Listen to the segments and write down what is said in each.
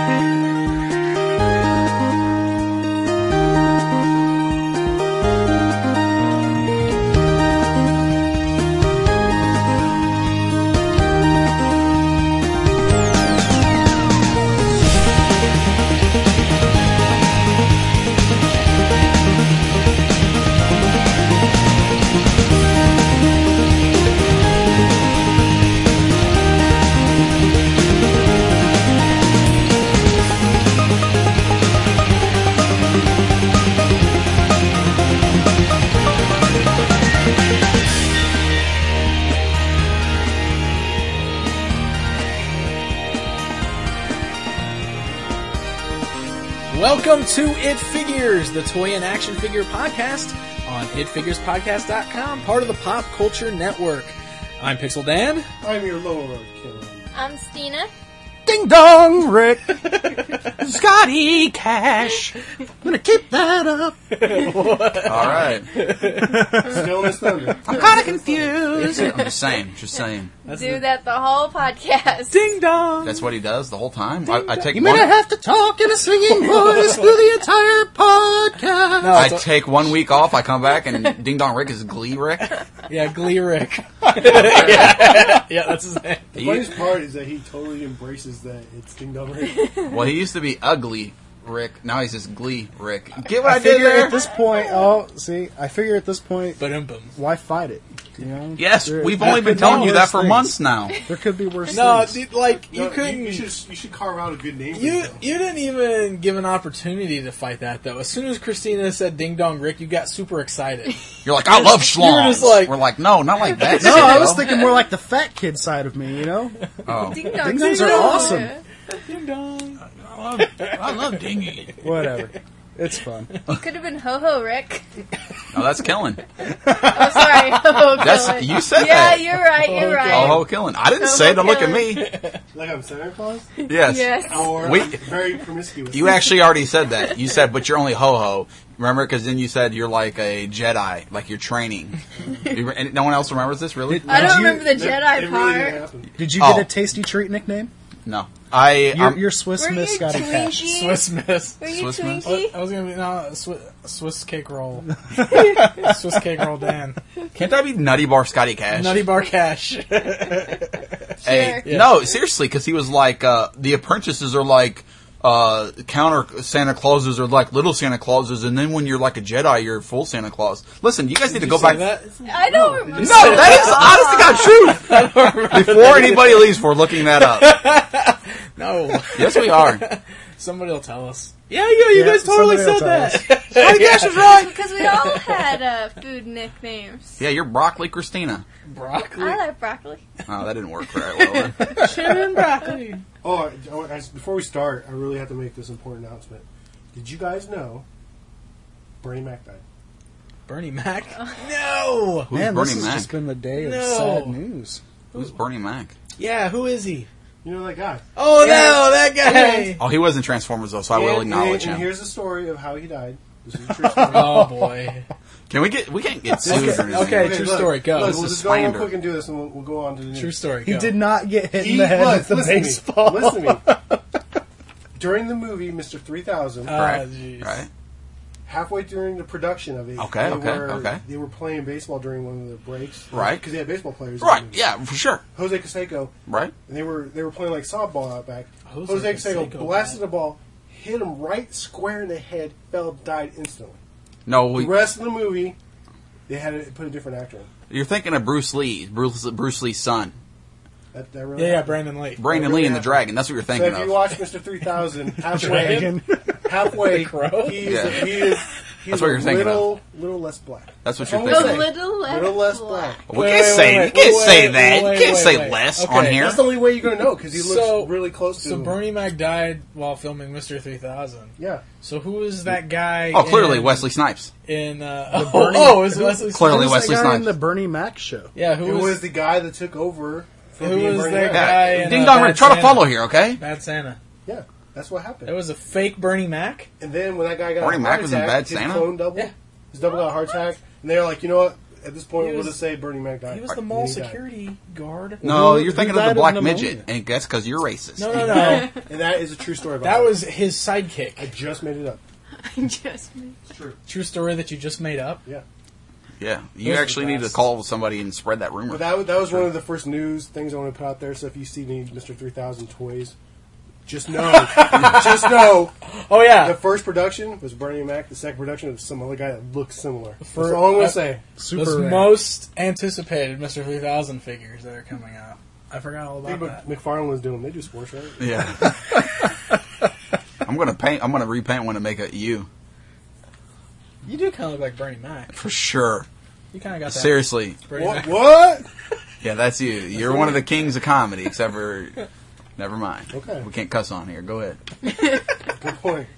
Welcome to It Figures, the toy and action figure podcast on itfigurespodcast.com, part of the Pop Culture Network. I'm Pixel Dan. I'm your lower road killer. I'm Stina. Ding dong, Rick. Scotty Cash. I'm gonna keep that up. All right. Still in his thunder. I'm kind of confused. I'm just saying. Do that the whole podcast. Ding dong. That's what he does the whole time. I take You may not have to talk in a singing voice through the entire podcast. No, I take 1 week off. I come back and Ding Dong Rick is Glee Rick. Yeah, Glee Rick. yeah, that's his name. The funniest part is that he totally embraces that it's Ding Dong Rick. Well, he used to be Ugly Rick. Now he's just Glee Rick. Get what I did figure there? at this point, I figure at this point, Ba-dum-bum. why fight it? You know? Yes, There- we've there only been could be telling you that worse for things. months now. There could be worse No, things. dude, like, No, you couldn't... You should carve out a good name for You yourself. didn't even give an opportunity to fight that, though. As soon as Christina said Ding Dong Rick, you got super excited. You're like, I love schlongs. You were just like- We're like, no, not like that. No, I was Sicko. thinking more like the fat kid side of me, you know? Oh. Ding Ding dongs are awesome. Ding dong. I love Dingy. Whatever. It's fun. Could have been Ho Ho Rick. No, that's killing. Oh, sorry. Ho Ho That's Killing. you said Yeah, that. you're right. You're right. Oh, killing. I didn't Oh, say. Don't look at killing. me. Like I'm Santa Claus? Yes. Yes. Or We- very promiscuous. You actually already said that. You said, but you're only ho-ho. Remember? Because then you said you're like a Jedi, like you're training. And no one else remembers this, really? I Did don't you- remember the It Jedi really part. didn't happen. Did you Oh. get a tasty treat nickname? No. You're Swiss Were Miss you Scotty Cash. Twinkie? Swiss Miss. Were you Swiss Miss? Twinkie? I was gonna be, no, Swiss cake roll. Swiss cake roll Dan. Can't that be Nutty Bar Scotty Cash? Nutty Bar Cash. Hey, Sure. no, seriously, because he was like, the apprentices are like, counter Santa Clauses are like little Santa Clauses, and then when you're like a Jedi, you're full Santa Claus. Listen, you guys need to go back. That? I don't remember. No, that is honest to God truth. Before anybody leaves, we're looking that up. No. Yes, we are. Somebody will tell us. Yeah, you guys totally somebody said will tell that. Scotty Cash is right. Because we all had food nicknames. Yeah, you're Broccoli Christina. Broccoli. I like broccoli. Oh, that didn't work very well. Then. Chili and broccoli. Oh, before we start, I really have to make this important announcement. Did you guys know Bernie Mac died? Bernie Mac? No! Who's Man, Bernie this has Mac? just been the day of No. sad news. Who's Bernie Mac? Yeah, who is he? You know that guy? Oh, no, that guy! Oh, he was in Transformers though, so I will acknowledge and him. here's the story of how he died. This is a true story. Oh, boy. We can't get sued or anything. Okay, true look, story, go. Look, This we'll is just go real slander. quick and do this, and we'll go on to the news. True story, He go. did not get hit in He the head was, with the listen to me, baseball. listen to me. During the movie Mr. 3000, Right. jeez. Right? halfway during the production of it, Okay. they were playing baseball during one of the breaks, Right. Because they had baseball players, in Right, the movie. yeah, for sure. Jose Canseco, Right? and they were playing like softball out back. Jose Jose Canseco Canseco, blasted man. the ball, hit him right square in the head, fell, died instantly. No, The rest of the movie, they had to put a different actor in. you're thinking of Bruce Lee, Bruce Lee's son. That really Yeah, happened. Brandon Lee. Brandon really Lee and the happened. Dragon. That's what you're So thinking if you of. watch Mr. 3000, halfway, Dragon. halfway, The Crow? he is Yeah. he's what you're thinking little less black. That's what you're A A thinking of. little less, Little less black. black. We Wait, can't wait, say wait, you can't wait, say wait, that. wait, You can't wait, say wait. less Okay. on here. That's the only way you're going to know, because he looks So- really close to So him. Bernie Mac died while filming Mr. 3000. Yeah. So who is that guy? Oh, clearly in, Wesley Snipes. In Bernie- is Wesley Clearly Snipes? Who's Wesley that guy in Snipes. the Bernie Mac show? Yeah, Who who was the guy that took over from who being was Bernie that Mac? guy? Yeah. in, Ding dong, Bad try to Santa? follow here, okay? Bad Santa. Yeah, that's what happened. It was a fake Bernie Mac. And then when that guy got Bernie a Mac heart was in attack, Bad his Santa? clone double, Yeah. his double got a heart attack, and they were like, you know what? At this point, He we'll was- just say Bernie Mac died. He was the mall He died. security guard. No, Who- you're thinking who of the died of black pneumonia? midget, and that's because you're racist. No. And that is a true story about That it. was his sidekick. I just made it up. Just me. True story that you just made up. Yeah. Yeah, you Those are actually the need to best. call somebody and spread that rumor. But that was one of the first news things I want to put out there. So if you see any Mr. 3000 toys, just know, Oh yeah. the first production was Bernie Mac. The second production was some other guy that looks similar. That's For- all I'm going to say. Super Those rare. most anticipated Mr. 3000 figures that are coming out. I forgot all Yeah, about but that. McFarlane was doing them. They do sports, right? Yeah. I'm gonna repaint one to make a U You do kind of look like Bernie Mac. for sure. You kind of got that. Seriously, Bernie Mac. What? yeah, that's you. You're one of the kings of comedy, except for. Never mind. Okay. We can't cuss on here. Go ahead. Good point.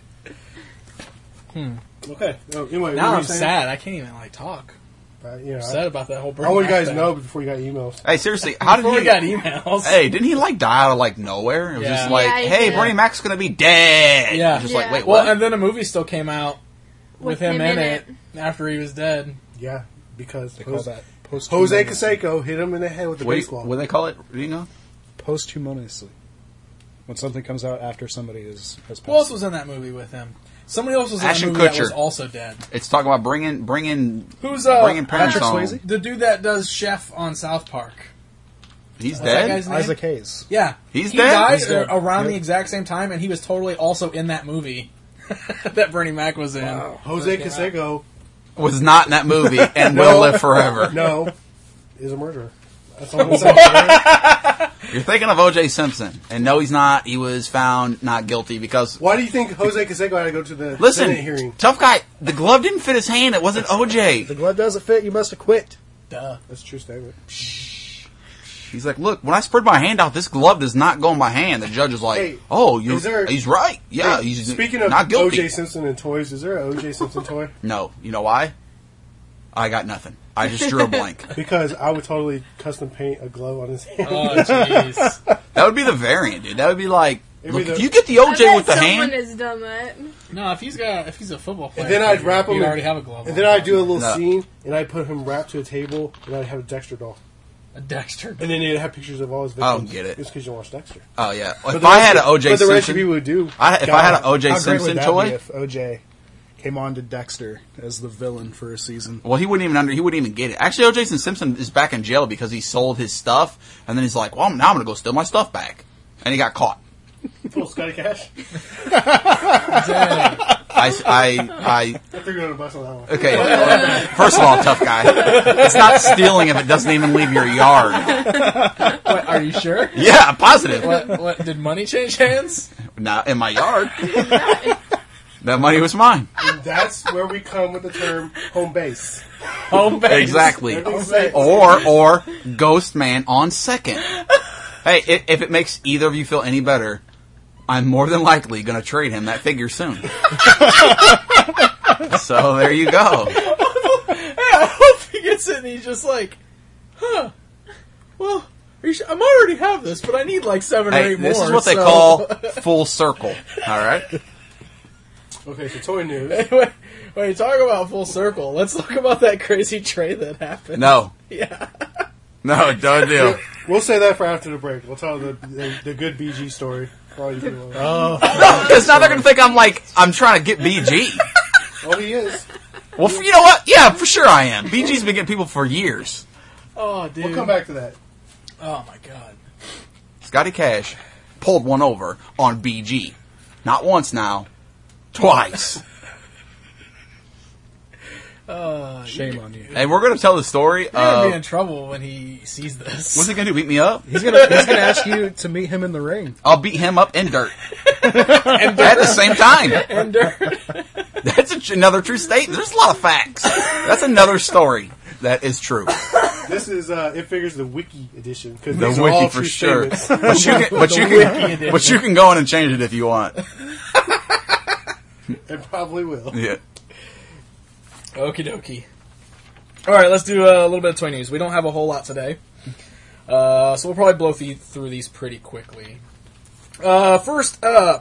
Okay. Oh, anyway, what Now were I'm you saying? sad. I can't even talk. You know, I'm sad about that whole I Bernie want you Mac guys to thing. know before you got emails. Hey, seriously, how did Before he? we got emails. Hey, didn't he like die out of like nowhere? It was Yeah. just like, Yeah, he hey, did. Bernie Mac's gonna be dead. Yeah. Just like, Yeah. wait, Well, what? and then a movie still came out with him in it after he was dead. Yeah, because They call that Jose Canseco hit him in the head with the What baseball. do they call it? Do you know? posthumously. When something comes out after somebody has passed. Who else was in that movie with him? Somebody else was in Ashton that movie that Kutcher. was also dead. It's talking about bringing Who's bringing parents Patrick home. Swayze? the dude that does Chef on South Park? He's that dead. guy's name? Isaac Hayes. Yeah, He's he dead? died He's dead. around the Yep. exact same time, and he was totally also in that movie that Bernie Mac was in. Jose Canseco, Was not in that movie and will live forever. no, is a murderer. That's all I'm saying. You're thinking of O.J. Simpson, and no, he's not. He was found not guilty because. Why do you think Jose Canseco had to go to the Listen, Senate hearing? tough guy. The glove didn't fit his hand. It wasn't O.J. The glove doesn't fit. You must have quit. Duh. That's a true statement. He's like, look, when I spread my hand out, this glove does not go in my hand. The judge is like, Hey, oh, is there- he's right. Yeah, Hey, he's speaking of not guilty. O.J. Simpson and toys, is there an O.J. Simpson toy? No, you know why? I got nothing. I just drew a blank. Because I would totally custom paint a glove on his hand. Oh jeez. That would be the variant, dude. That would be like, It'd be look, the- if you get the I OJ bet with the someone hand, has done that. No, if he's a football player, And then I'd wrap him He'd in- already have a glove. And on. then I'd do a little No. scene, and I'd put him wrapped to a table, and I'd have a Dexter doll. a Dexter. And then they'd have pictures of all his I don't victims. get it. Just because you watch Dexter. oh yeah. But If the I rest had an of- OJ but the rest of Simpson, people would do. if I had an God. OJ How great Simpson would that toy, be if OJ came on to Dexter as the villain for a season? well, he wouldn't even get it. Actually, O.J. Simpson is back in jail because he sold his stuff, and then he's like, well, now I'm going to go steal my stuff back, and he got caught. Little Scotty Cash. Dang. I I threw you on a bus on that one. okay. First of all, tough guy. It's not stealing if it doesn't even leave your yard. What, are you sure? Yeah, I'm positive. What did money change hands? Not in my yard. That money was mine. And that's where we come with the term home base. Home base. Exactly. Everything's safe. Or Ghost Man on second. Hey, if it makes either of you feel any better, I'm more than likely going to trade him that figure soon. So there you go. Hey, I hope he gets it and he's just like, huh. Well, are you sure? I already have this, but I need like 7 or 8 Hey, more. this is what they so- call full circle. All right. Okay, so toy news. Wait, talk about full circle. Let's talk about that crazy trade that happened. No, Yeah. no, don't deal. We'll say that for after the break. We'll tell the good BG story. For all you people. No, because now they're going to think I'm trying to get BG. Oh, he is. Well, you know what? Yeah, for sure I am. BG's been getting people for years. Oh, dude. We'll come back to that. Oh, my God. Scotty Cash pulled one over on BG. Not once now, twice. Shame on you. And we're going to tell the story He's going to be in of... trouble when he sees this. What's he going to do, beat me up? He's gonna ask you to meet him in the ring. I'll beat him up in dirt. At the same time. And That's another true statement. There's a lot of facts. That's another story that is true. This is It Figures the Wiki edition. Because The these are wiki all for true sure. statements. But you can go in and change it if you want. It probably will. Yeah. Okie dokie. Alright, let's do a little bit of toy news. We don't have a whole lot today. So we'll probably blow through these pretty quickly. First up,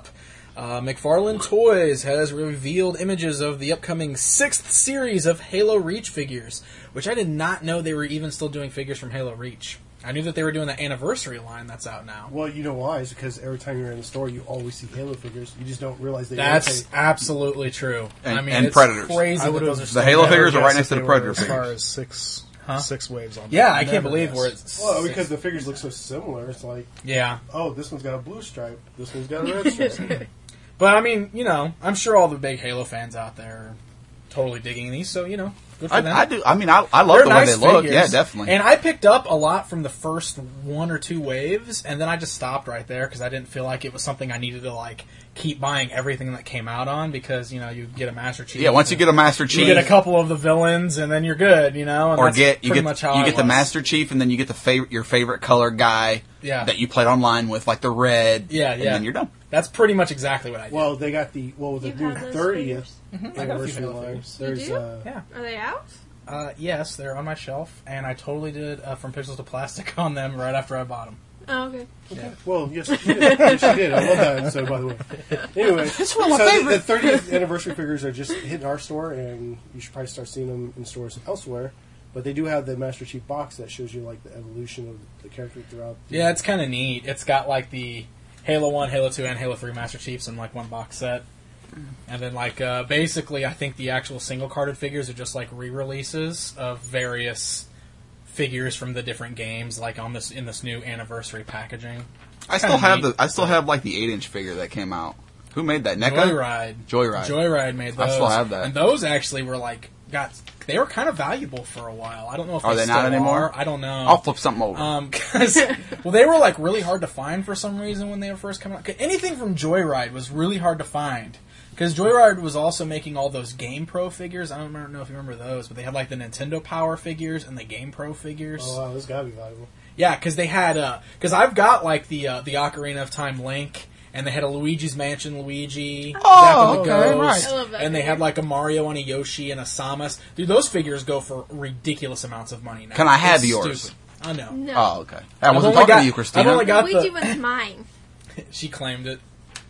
McFarlane Toys has revealed images of the upcoming 6th series of Halo Reach figures, which I did not know they were even still doing figures from Halo Reach. I knew that they were doing the anniversary line that's out now. Well, you know why? It's because every time you're in the store, you always see Halo figures. You just don't realize they That's rotate. absolutely true. And- I mean, and it's Predators. crazy I that those are would've- still The Halo there. figures are right Yes, next to if the they Predator were as far figures. as six Huh? 6 waves on. Yeah, them. I can't Never believe guessed. where it's... Well, because the figures look so similar. It's like, Yeah. oh, this one's got a blue stripe. This one's got a red stripe. But, I mean, you know, I'm sure all the big Halo fans out there are totally digging these, so, you know, good for them. I do. I mean, I love They're the way nice they look. figures. Yeah, definitely. And I picked up a lot from the first 1 or 2 waves, and then I just stopped right there because I didn't feel like it was something I needed to, like, keep buying everything that came out on because, you know, you get a Master Chief. Yeah, once you get a Master you Chief, get a couple of the villains, and then you're good, you know? And or that's you pretty get much how you I get the was. Master Chief, and then you get your favorite color guy Yeah. that you played online with, like the red. Yeah, and yeah. then you're done. That's pretty much exactly what I did. Well, they got the with the You new have those 30th I got a few anniversary Halo line. figures. There's do? Yeah. Are they out? Yes, they're on my shelf, and I totally did From Pixels to Plastic on them right after I bought them. Oh, okay. well, yes, she did. Yes, she did. I love that episode, by the way. Anyway, It's one of my so favorite. the 30th anniversary figures are just hitting our store, and you should probably start seeing them in stores elsewhere. But they do have the Master Chief box that shows you like the evolution of the character throughout. Yeah, it's kind of neat. It's got like the Halo 1, Halo 2, and Halo 3 Master Chiefs in like one box set. And then like basically I think the actual single carded figures are just like re-releases of various figures from the different games like on this in this new anniversary packaging. I still have like the 8-inch figure that came out. Who made that? NECA? Joyride. Joyride. Made those. I still have that. And those actually were like they were kind of valuable for a while. I don't know if Are they not still anymore? are. I don't know. I'll flip something over. Because well, they were like really hard to find for some reason when they were first coming out. Anything from Joyride was really hard to find because Joyride was also making all those Game Pro figures. I don't know if you remember those, but they had like the Nintendo Power figures and the Game Pro figures. Oh wow, this gotta be valuable. Yeah, because they had because I've got like the Ocarina of Time Link. And they had a Luigi's Mansion Luigi. Oh, Zack and the okay, Ghost, right. I love that and they figure. had like a Mario and a Yoshi and a Samus. Dude, those figures go for ridiculous amounts of money now. Can I have It's yours? stupid. I know. No. Oh, okay. I wasn't only talking got- to you, Christina. I've only got Luigi the. was mine. She claimed it.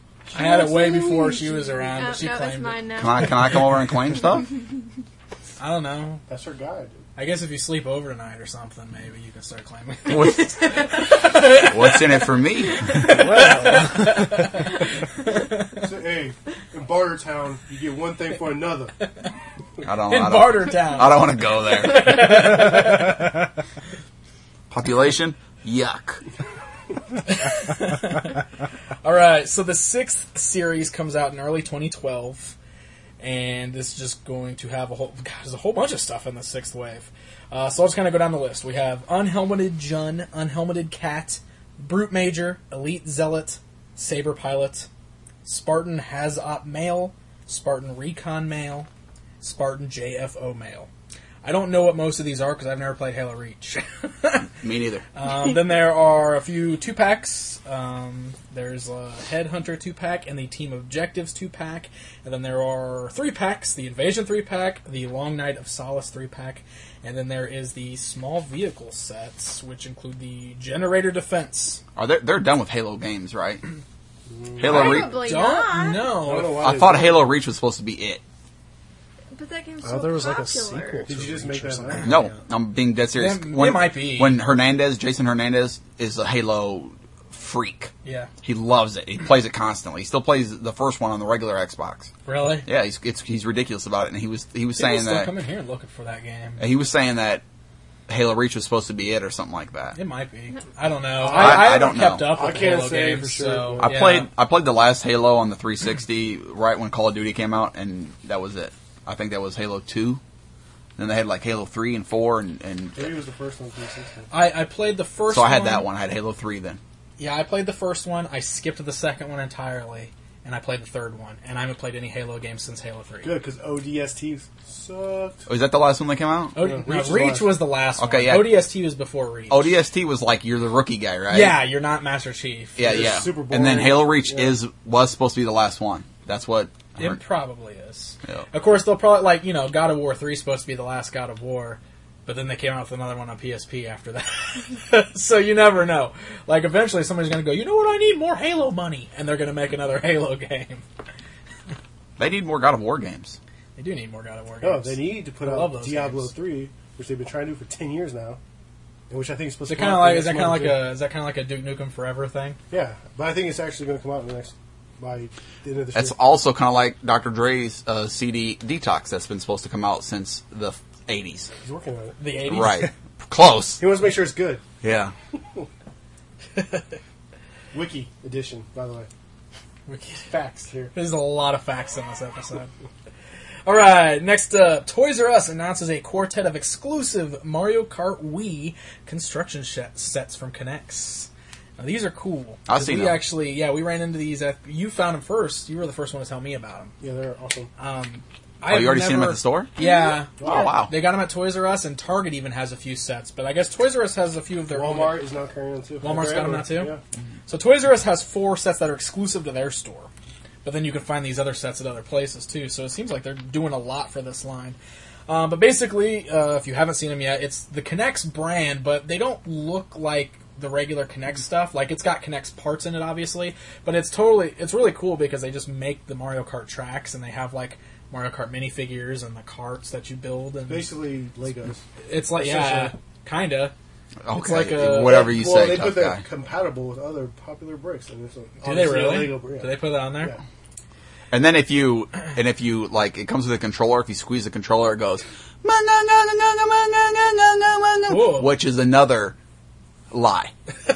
I had it way before she was around, but she no, it's claimed mine it. now. Can I come over and claim stuff? I don't know. That's her guy, dude. I guess if you sleep over tonight or something, maybe you can start claiming. What's in it for me? So, hey, in Bartertown, you get one thing for another. I don't. In I don't, Bartertown. I don't want to go there. Population? Yuck. All right, so the 6th series comes out in early 2012, and this is just going to have there's a whole bunch of stuff in the 6th wave. So I'll just kind of go down the list. We have Unhelmeted Jun, Unhelmeted Cat, Brute Major, Elite Zealot, Saber Pilot, Spartan Hazop Male, Spartan Recon Male, Spartan JFO Male. I don't know what most of these are because I've never played Halo Reach. Me neither. Then there are a few 2-packs. There's a Headhunter 2-pack and the Team Objectives 2-pack. And then there are 3-packs, the Invasion 3-pack, the Long Night of Solace 3-pack. And then there is the Small Vehicle sets, which include the Generator Defense. They're done with Halo games, right? Halo Reach. Probably Don't not. I don't know know. why I they thought did Halo Reach was supposed to be it. But that game's Oh, so there was like a popular. sequel. Did you just make that up? No, I'm being dead serious. It might be. When Jason Hernandez is a Halo freak. Yeah. He loves it. He plays it constantly. He still plays the first one on the regular Xbox. Really? Yeah, he's ridiculous about it. And he was People saying still that come in here and looking for that game. he was saying that Halo Reach was supposed to be it or something like that. It might be. I don't know. I I don't haven't kept know. up with I can't Halo say games, for sure, so, but- yeah. I played the last Halo on the 360 right when Call of Duty came out, and that was it. I think that was Halo 2. Then they had like Halo 3 and 4, and 3 was the first one, 360. I played the first so one. I had that one. I had Halo 3 then. Yeah, I played the first one. I skipped the second one entirely, and I played the third one. And I haven't played any Halo games since Halo 3. Good, because ODST sucked. Oh, is that the last one that came out? Reach was the last Okay, one. yeah. ODST was before Reach. ODST was like you're the rookie guy, right? Yeah, you're not Master Chief. Yeah, It's yeah. super And then boring. Halo Reach Yeah. was supposed to be the last one. That's what I It heard. probably is. Yeah. Of course, they'll probably, God of War 3 is supposed to be the last God of War. But then they came out with another one on PSP after that. So you never know. Like, eventually somebody's going to go, you know what, I need more Halo money. And they're going to make another Halo game. They need more God of War games. They do need more God of War No, games. they need to put I love out those Diablo games. 3, which they've been trying to do for 10 years now. And which I think is supposed Is to that come kind of out like next month, too. is that kind of like a Duke Nukem Forever thing? Yeah, but I think it's actually going to come out in the next by the end of this That's year. also kind of like Dr. Dre's CD Detox that's been supposed to come out since the 80s. He's working on it. The 80s? Right. Close. He wants to make sure it's good. Yeah. Wiki edition, by the way. Wicked. Facts here. There's a lot of facts in this episode. All right, next up, Toys R Us announces a quartet of exclusive Mario Kart Wii construction sets from K'NEX. Now, these are cool. I've seen we them. actually, we ran into these. You found them first. You were the first one to tell me about them. Yeah, they're awesome. Oh, you already seen them at the store? Yeah. Oh, wow. They got them at Toys R Us, and Target even has a few sets. But I guess Toys R Us has a few of their Walmart is now carrying them too. Walmart's got them now, too? Yeah. So Toys R Us has 4 sets that are exclusive to their store. But then you can find these other sets at other places, too. So it seems like they're doing a lot for this line. But basically, if you haven't seen them yet, it's the K'NEX brand, but they don't look like the regular K'NEX stuff. Like, it's got K'NEX parts in it, obviously. But it's really cool because they just make the Mario Kart tracks, and they have, like, Mario Kart minifigures and the carts that you build. And Basically, Legos. it's like, yeah, kind of. Okay. It's like a- Whatever you well, say, they tough put that guy. compatible with other popular bricks. And it's Do they obviously a really? Lego brick. Do they put that on there? Yeah. And then if you like, it comes with a controller. If you squeeze the controller, it goes, Whoa. which is another lie.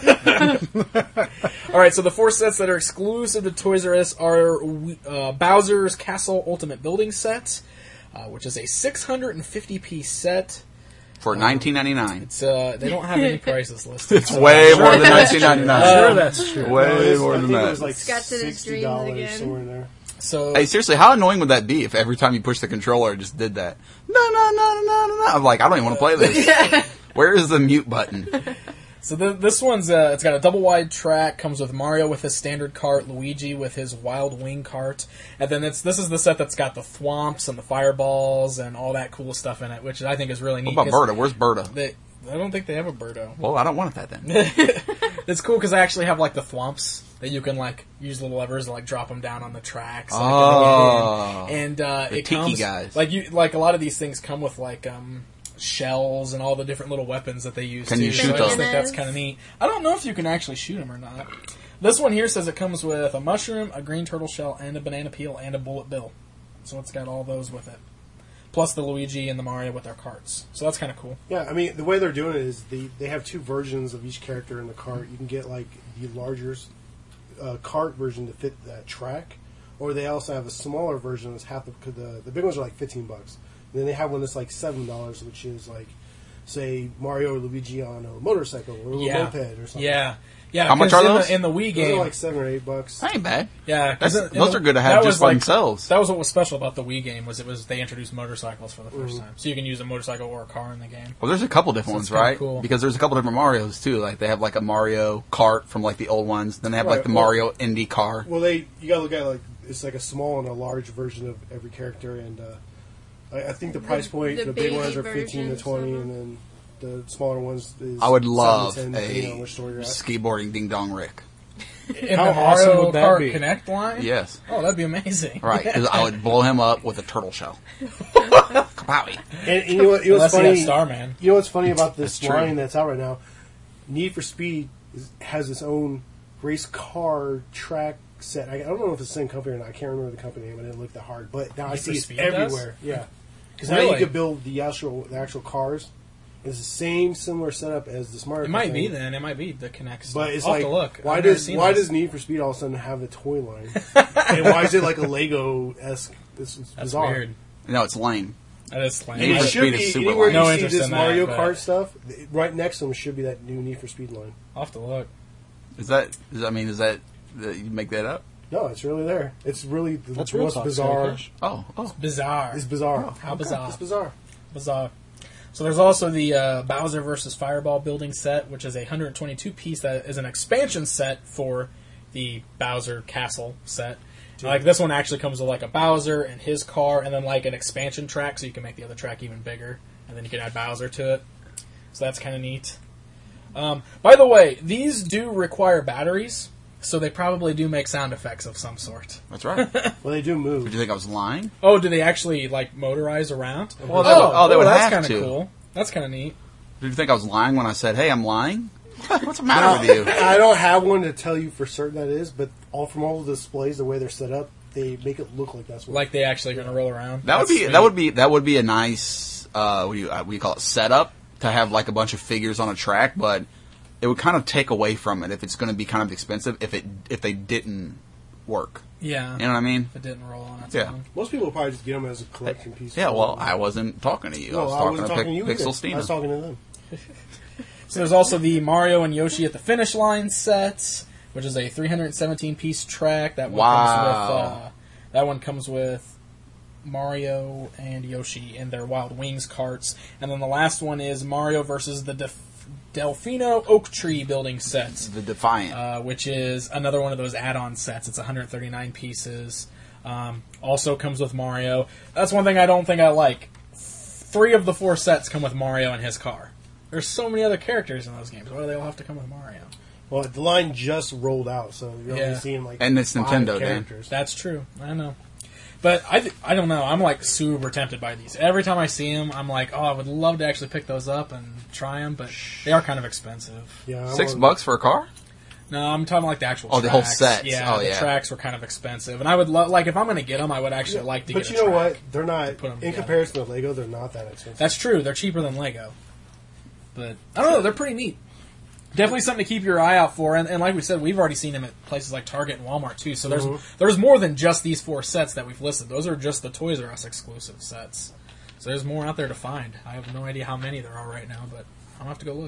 All right, so the 4 sets that are exclusive to Toys R Us are Bowser's Castle Ultimate Building Set, which is a 650-piece set. For $19.99. It's they don't have any prices listed. It's way more than $19.99. Sure, that's true. Way more I than think it that. was like Scott did his dreams $60 again. somewhere in there. So Hey, seriously, how annoying would that be if every time you push the controller it just did that? No. I'm like, I don't even want to play this. Where is the mute button? So this one's it's got a double wide track. Comes with Mario with his standard cart, Luigi with his Wild Wing cart, and then this is the set that's got the thwomps and the fireballs and all that cool stuff in it, which I think is really neat. What about Berta? Where's Berta? I don't think they have a Birdo. Well, I don't want that then. It's cool because I actually have like the thwomps that you can like use little levers to like drop them down on the tracks. Like, Oh. and it tiki comes guys. like a lot of these things come with like shells and all the different little weapons that they use. Can too. you So shoot I just those? think that's kind of neat. I don't know if you can actually shoot them or not. This one here says it comes with a mushroom, a green turtle shell, and a banana peel, and a bullet bill. So it's got all those with it. Plus the Luigi and the Mario with their carts. So that's kind of cool. Yeah, I mean, the way they're doing it is they have 2 versions of each character in the cart. You can get, like, the larger cart version to fit that track, or they also have a smaller version that's half the big ones are like $15. And then they have one that's like $7, which is like, say, Mario or Luigi on a motorcycle or a Yeah. moped or something. Yeah. How much 'cause are in those? The, in the Wii Those are game, like $7 or $8. That ain't bad. yeah, 'cause Those are good to have that just was by like- themselves. That was what was special about the Wii game was they introduced motorcycles for the first time, so you can use a motorcycle or a car in the game. Well, there's a couple different ones, it's kinda right? cool. Because there's a couple different Marios too. Like they have like a Mario Kart from like the old ones. Then they have like Right, the well- Mario Indy car. Well, you gotta look at it like it's like a small and a large version of every character, and I think the price point, the the big baby ones are 15 to versions 20, of and then the smaller ones is I would 7 to love 10, a depending on which store you're at. skateboarding Ding Dong Rick. In How the awesome Mario would that Kart be? Connect line? Yes, Oh, that'd be amazing. right. Because I would blow him up with a turtle shell. Kapowie. And you know what? You know Unless what's you have funny? Starman. You know what's funny about this That's true. line that's out right now? Need for Speed has its own race car track set. I don't know if it's the same company or not. I can't remember the company name. I didn't look that hard, but now I Need see for it's Speed does? everywhere. Yeah, because now Really? you could build the actual cars. It's the same similar setup as this Mario. It Kart might be thing. then. It might be the Connect. But it's I'll like, have to look. why I've never does seen why this. does Need for Speed all of a sudden have the toy line, and why is it like a Lego esque? It's That's bizarre. weird. No, it's lame. That is lame. Need It for should Speed be is super anywhere lame. No you see interest this in that, Mario but- Kart stuff. Right next to them should be that new Need for Speed line. I'll have to look. Is that you make that up? No, it's really there. It's really the That's real most talk, bizarre. Cash. Oh. Bizarre. It's bizarre. How bizarre. It's bizarre. Bizarre. So there's also the Bowser versus Fireball building set, which is a 122 piece that is an expansion set for the Bowser Castle set. Like this one actually comes with like a Bowser and his car, and then like an expansion track, so you can make the other track even bigger. and then you can add Bowser to it. So that's kind of neat. By the way, these do require batteries, so they probably do make sound effects of some sort. That's right. Well, they do move. Did you think I was lying? Oh, do they actually like motorize around? Well, they would that's have kind of to. cool. That's kind of neat. Did you think I was lying when I said, "Hey, I'm lying"? What's the matter with you? I don't have one to tell you for certain that is, but from all the displays, the way they're set up, they make it look like that's what. Like they actually are going to roll around. That would That's be sweet. that would be a nice what do you call it, setup to have like a bunch of figures on a track, but it would kind of take away from it if it's going to be kind of expensive if they didn't work. Yeah. You know what I mean? If it didn't roll on its Yeah. own. Most people probably just get them as a collection piece. Yeah. Well, I wasn't talking to you. No, I was I talking wasn't to talking to you. Pixel either. I Steam. was talking to them. So there's also the Mario and Yoshi at the Finish Line set, which is a 317-piece track. That one comes with Mario and Yoshi in their Wild Wings carts. And then the last one is Mario versus the Delfino Oak Tree building set, The Defiant. which is another one of those add-on sets. It's 139 pieces. Also comes with Mario. That's one thing I don't think I like. 3 of the 4 sets come with Mario and his car. There's so many other characters in those games. Why do they all have to come with Mario? Well, the line just rolled out, so you're Yeah. only seeing like And it's 5 Nintendo, Dan. characters. That's true. I know. But I don't know. I'm like super tempted by these. Every time I see them, I'm like, oh, I would love to actually pick those up and try them, but they are kind of expensive. Yeah, $6 for a car? No, I'm talking like the actual Oh, tracks. the whole sets. Yeah, Oh, the yeah. tracks were kind of expensive. And I would love, like, if I'm going to get them, I would actually like to But get you a know track. what? They're not put 'em in together. comparison to Lego. They're not that expensive. That's true. They're cheaper than Lego. But, I don't know. They're pretty neat. Definitely something to keep your eye out for. And like we said, we've already seen them at places like Target and Walmart, too. So there's more than just these 4 sets that we've listed. Those are just the Toys R Us exclusive sets. So there's more out there to find. I have no idea how many there are right now, but I'll have to go look.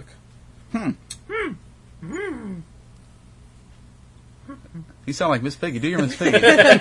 You sound like Miss Piggy. Do your Miss Piggy.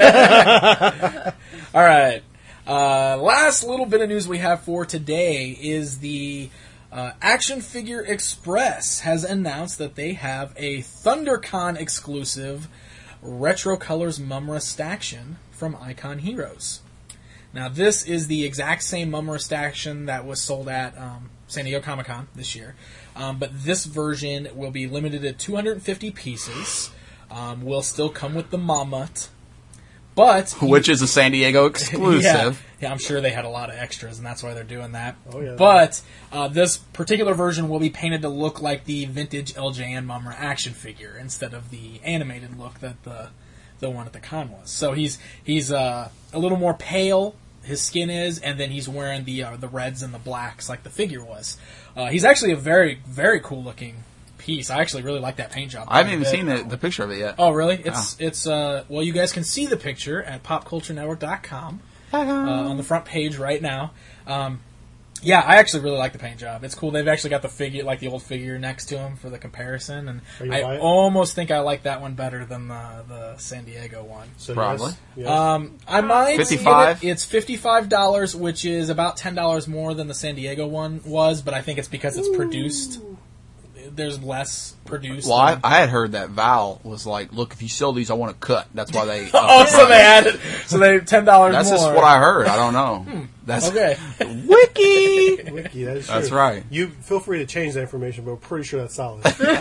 All right. Last little bit of news we have for today is the Action Figure Express has announced that they have a ThunderCon exclusive Retro Colors Mumm-Ra Staction from Icon Heroes. Now, this is the exact same Mumm-Ra Staction that was sold at San Diego Comic-Con this year. But this version will be limited to 250 pieces. Will still come with the Mamut. But Which is a San Diego exclusive. Yeah, I'm sure they had a lot of extras, and that's why they're doing that. Oh, yeah. But this particular version will be painted to look like the vintage LJN Mumm-Ra action figure instead of the animated look that the one at the con was. So he's a little more pale. His skin is, and then he's wearing the reds and the blacks like the figure was. He's actually a very, very cool looking piece. I actually really like that paint job. I haven't even seen the picture of it yet. Oh, really? It's well, you guys can see the picture at popculturenetwork.com on the front page right now. Yeah, I actually really like the paint job. It's cool. They've actually got the figure, like the old figure, next to him for the comparison, and Are you I buying it? almost think I like that one better than the San Diego one. So Probably. Yes. I might 55? get it. It's $55, which is about $10 more than the San Diego one was, but I think it's because it's produced. There's less produced. Well, I had heard that Val was like, "Look, if you sell these, I want to cut." That's why they. oh, so they added. So they $10 more. That's just what I heard. I don't know. That's Okay. Wiki. Wiki, that is That's true. right. You feel free to change that information, but we're pretty sure that's solid.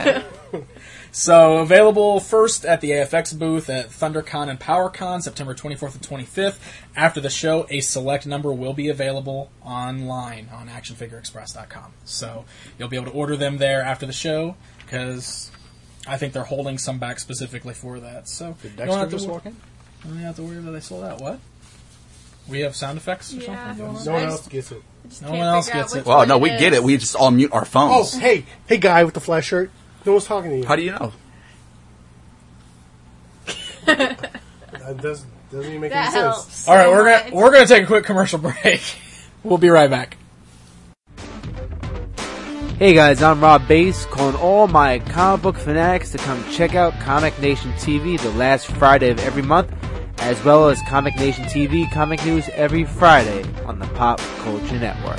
So, available first at the AFX booth at ThunderCon and PowerCon, September 24th and 25th. After the show, a select number will be available online on ActionFigureExpress.com. So, you'll be able to order them there after the show, because I think they're holding some back specifically for that. So, Did you don't Dexter have to just wor- walk in? you don't have to worry that they sold out. What? We have sound effects or Yeah. something going on? No one else gets it. No one else gets it. Well, no, we get it. We just all mute our Oh, phones. hey, guy with the flash shirt. No one's talking to you. How do you know? That doesn't even make That any sense. helps. All right, so we're gonna take a quick commercial break. We'll be right back. Hey guys, I'm Rob Bass, calling all my comic book fanatics to come check out Comic Nation TV the last Friday of every month, as well as Comic Nation TV comic news every Friday on the Pop Culture Network.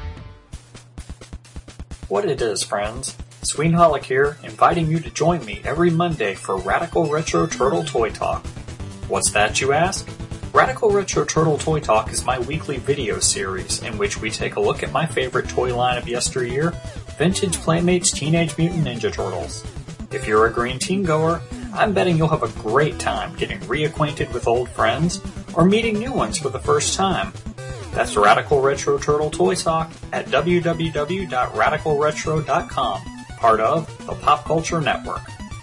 What it is, friends. Sweenholic here, inviting you to join me every Monday for Radical Retro Turtle Toy Talk. What's that, you ask? Radical Retro Turtle Toy Talk is my weekly video series in which we take a look at my favorite toy line of yesteryear, Vintage Playmates Teenage Mutant Ninja Turtles. If you're a green teen goer, I'm betting you'll have a great time getting reacquainted with old friends or meeting new ones for the first time. That's Radical Retro Turtle Toy Talk at www.radicalretro.com, part of the Pop Culture Network.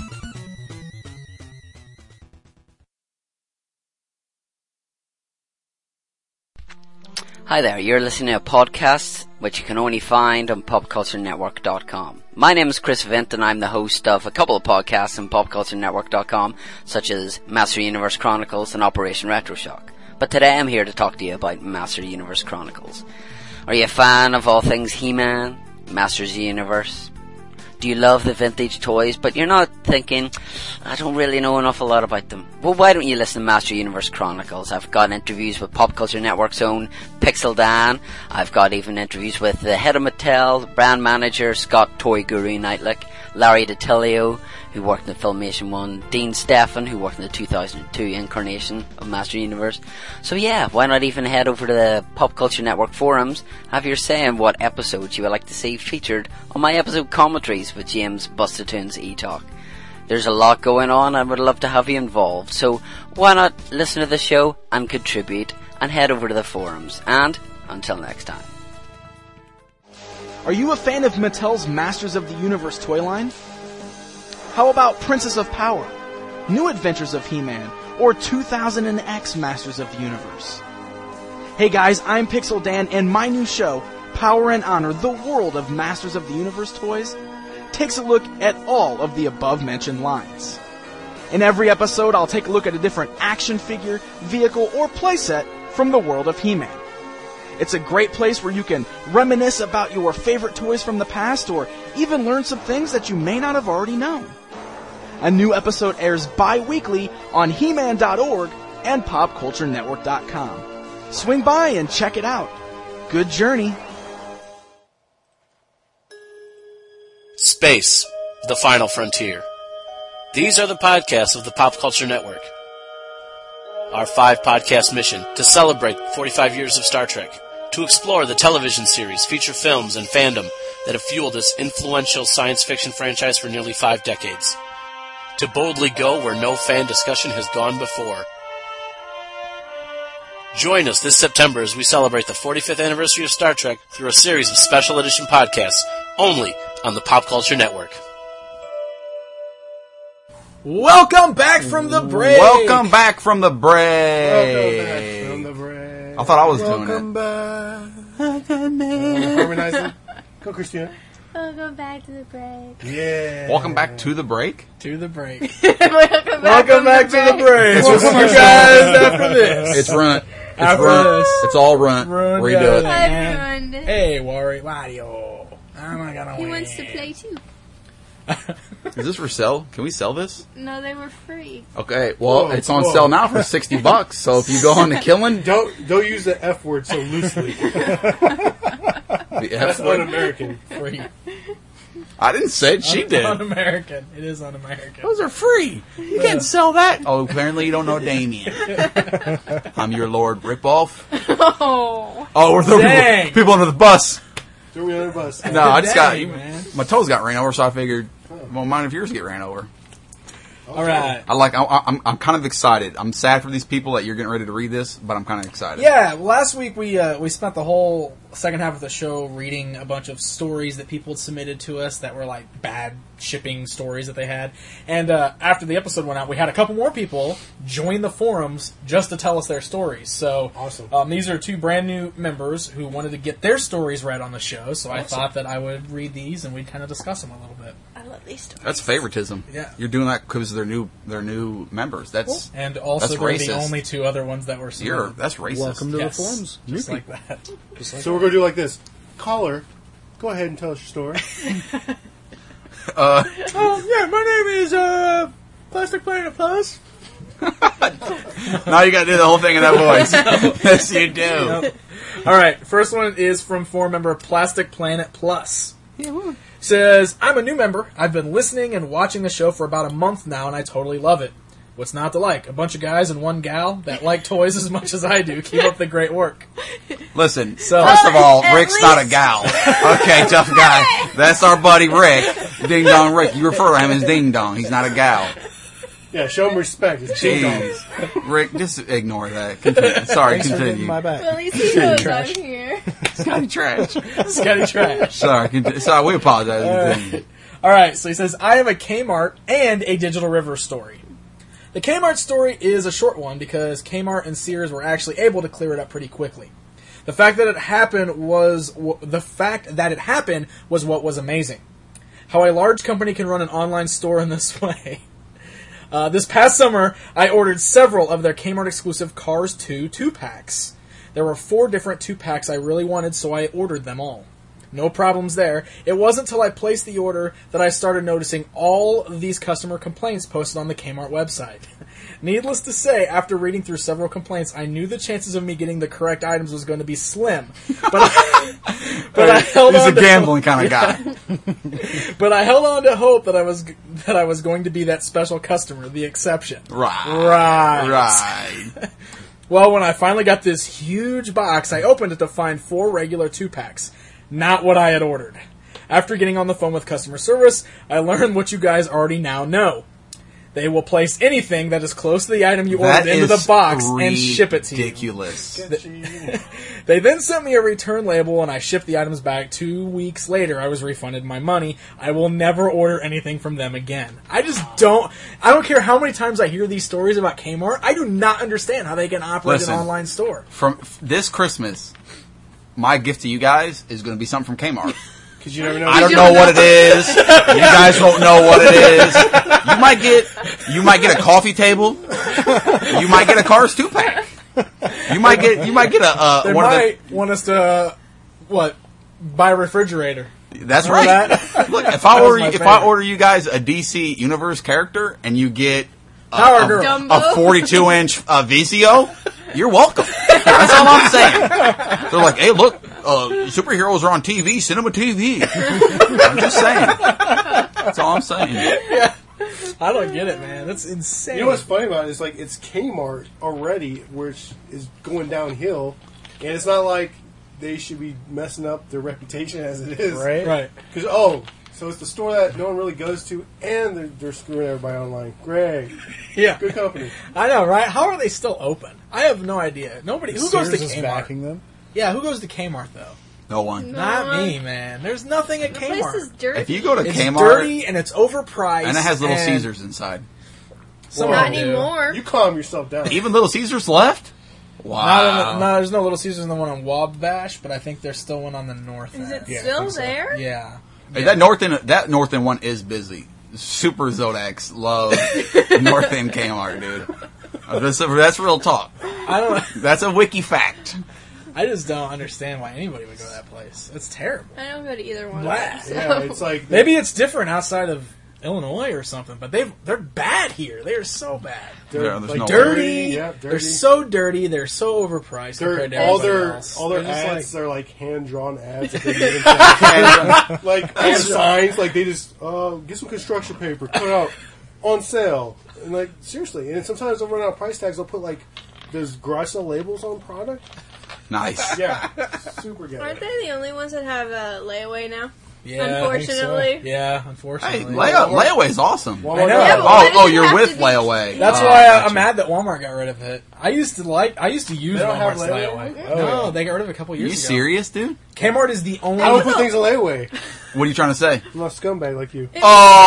Hi there, you're listening to a podcast which you can only find on popculturenetwork.com. My name is Chris Vint and I'm the host of a couple of podcasts on popculturenetwork.com, such as Master Universe Chronicles and Operation Retroshock. But today I'm here to talk to you about Master Universe Chronicles. Are you a fan of all things He-Man, Masters of the Universe? Do you love the vintage toys, but you're not thinking, I don't really know an awful lot about them? Well, why don't you listen to Master Universe Chronicles? I've got interviews with Pop Culture Network's own Pixel Dan. I've got even interviews with the head of Mattel, brand manager Scott Toy Guru Knightlick, Larry DiTilio, who worked in Filmation 1, Dean Stefan, who worked in the 2002 incarnation of Master Universe. So yeah, why not even head over to the Pop Culture Network forums, have your say in what episodes you would like to see featured on my episode commentaries with James Bustatoons E-Talk. There's a lot going on and I would love to have you involved, so why not listen to the show and contribute and head over to the forums. And until next time. Are you a fan of Mattel's Masters of the Universe toy line? How about Princess of Power, New Adventures of He-Man, or 2000X Masters of the Universe? Hey guys, I'm Pixel Dan, and my new show, Power and Honor, the World of Masters of the Universe Toys, takes a look at all of the above-mentioned lines. In every episode, I'll take a look at a different action figure, vehicle, or playset from the world of He-Man. It's a great place where you can reminisce about your favorite toys from the past, or even learn some things that you may not have already known. A new episode airs bi-weekly on He-Man.org and PopCultureNetwork.com. Swing by and check it out. Good journey. Space, the final frontier. These are the podcasts of the Pop Culture Network. Our 5-podcast mission to celebrate 45 years of Star Trek, to explore the television series, feature films, and fandom that have fueled this influential science fiction franchise for nearly 5 decades. To boldly go where no fan discussion has gone before. Join us this September as we celebrate the 45th anniversary of Star Trek through a series of special edition podcasts only on the Pop Culture Network. Welcome back from the break. Welcome back from the break. Welcome back from the break. I thought I was doing it. Welcome back. Harmonizing. Go, Christina. Welcome back to the break. Yeah. Welcome back to the break. To the break. Welcome back to the break. We'll see you guys after this. It's run. It's After run. this. It's all run. Run Redo it. everyone. Hey, Wario. I'm not gonna He win. wants to play too. Is this for sale? Can we sell this? No, they were free. Okay. Well, Whoa, it's on whoa. sale now for $60. So if you go on to Killing, Don't use the F word so loosely. the That's F word. un-American. Free. I didn't say it. She did. Un-American. It is un-American. Those are free. You can't sell that. Oh, apparently you don't know Damien. I'm your Lord Ripoff. Oh. Oh, we're throwing Dang. people under the bus. Throw me under the bus. No, I just Dang, got man. my toes got ran over, so I figured, well, mind if yours get ran over. All right. I'm kind of excited. I'm sad for these people that you're getting ready to read this, but I'm kind of excited. Yeah, last week we spent the whole second half of the show reading a bunch of stories that people had submitted to us that were like bad shipping stories that they had. And after the episode went out, we had a couple more people join the forums just to tell us their stories. So Awesome. These are 2 brand new members who wanted to get their stories read on the show. So I thought that I would read these and we'd kind of discuss them a little bit. I love these stories. That's favoritism. Yeah. You're doing that because they're new members. That's And also That's they're the racist. only 2 other ones that were submitted. that's racist. Welcome to Yes, the forums. just New like that. So we're going to do like this. Caller, go ahead and tell us your story. Oh yeah, my name is Plastic Planet Plus. Now you got to do the whole thing in that voice. Yes, you do. All right, first one is from forum member Plastic Planet Plus. Says, I'm a new member. I've been listening and watching the show for about a month now, and I totally love it. What's not to like? A bunch of guys and one gal that like toys as much as I do. Keep up the great work. Listen, So- first of all, At Rick's not a least- gal. Okay, tough guy. That's our buddy Rick. Ding Dong Rick. You refer to him as Ding Dong. He's not a gal. Yeah, show him respect. It's Ding Dong. Jeez. Rick, just ignore that. Continue. Sorry, Thanks for getting continue. my back. At least he knows I'm here. Scotty trash. Scotty trash. Sorry, we apologize. Continue. All right, so he says, I have a Kmart and a Digital River story. The Kmart story is a short one because Kmart and Sears were actually able to clear it up pretty quickly. The fact that it happened was what was amazing. How a large company can run an online store in this way. This past summer, I ordered several of their Kmart exclusive Cars 2 2-packs. There were 4 different 2-packs I really wanted, so I ordered them all. No problems there. It wasn't until I placed the order that I started noticing all of these customer complaints posted on the Kmart website. Needless to say, after reading through several complaints, I knew the chances of me getting the correct items was going to be slim. But I held He's on a to gambling kind of guy. But I held on to hope that I was going to be that special customer, the exception. Right. Well, when I finally got this huge box, I opened it to find 4 regular 2-packs. Not what I had ordered. After getting on the phone with customer service, I learned what you guys already now know. They will place anything that is close to the item you ordered into the box and ship it to you. Ridiculous. They then sent me a return label and I shipped the items back. 2 weeks later, I was refunded my money. I will never order anything from them again. I don't care how many times I hear these stories about Kmart. I do not understand how they can operate an online store. From this Christmas, my gift to you guys is going to be something from Kmart. Because you never know. I don't know what it is. You guys won't know what it is. You might get a coffee table. You might get a Cars 2-pack. You might get They one might want us to, buy a refrigerator. That's Remember right. that? Look, if That was my I favorite. order you guys a DC Universe character and you get Power Girl. Dumbo. a 42-inch VCO, you're welcome. That's all I'm saying. They're like, hey, look, superheroes are on TV, cinema TV. I'm just saying. That's all I'm saying. I don't get it, man. That's insane. You know what's funny about it is it's Kmart already, which is going downhill, and it's not like they should be messing up their reputation as it is, Right. Because so it's the store that no one really goes to, and they're screwing everybody online. Great, Yeah. good company. I know, right? How are they still open? I have no idea. Nobody. Who goes to Sears is Kmart? backing them. Yeah, who goes to Kmart though? No one. Not me, man. There's nothing at The Kmart. place is dirty. If you go to It's Kmart, dirty and it's overpriced, and it has Little Caesars inside. Some Not of them do. anymore. You calm yourself down. Even Little Caesars left? Wow. No, there's no Little Caesars in the one on Wabash, but I think there's still one on the north Is end. it still there? Yeah. Hey, that North End one is busy. Super Zodax love North End Kmart, dude. That's real talk. I don't. That's a wiki fact. I just don't understand why anybody would go to that place. It's terrible. I don't go to either one. Blah. Of them, so. Yeah, it's like Maybe it's different outside of Illinois or something, but they're bad here. They are so bad. they're Yeah, there's like no Dirty. Yeah, dirty. They're so dirty. They're so overpriced compared to all everybody their else. all their They're just ads are like hand drawn ads. That they made into, like all the signs, like they just get some construction paper, cut out on sale, and like seriously. And sometimes they'll run out of price tags. They'll put like those garage sale labels on product. Nice. Yeah, super good. Aren't they the only ones that have a layaway now? Yeah, I think so. Unfortunately. Yeah, Hey, unfortunately. layaway is awesome. Walmart I know. does. Yeah, but why does Oh, it you're have with to be- layaway. That's Oh, why gotcha. I'm mad that Walmart got rid of it. I used to use They don't have Walmart's layaway? layaway. Oh, No, yeah. they got rid of it a couple Are years you ago. serious, dude? Kmart is the only. I don't put things in layaway. What are you trying to say? I'm not a scumbag like you.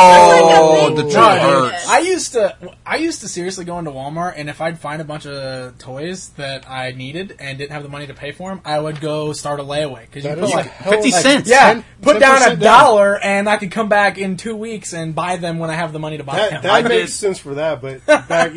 Oh, It's the like a truth big No, hurts. business. I used to seriously go into Walmart, and if I'd find a bunch of toys that I needed and didn't have the money to pay for them, I would go start a layaway because you That put is like hell- 50 like, cents. yeah, put down 10% $1, and I could come back in 2 weeks and buy them when I have the money to buy them. That I makes did- sense for that, but back,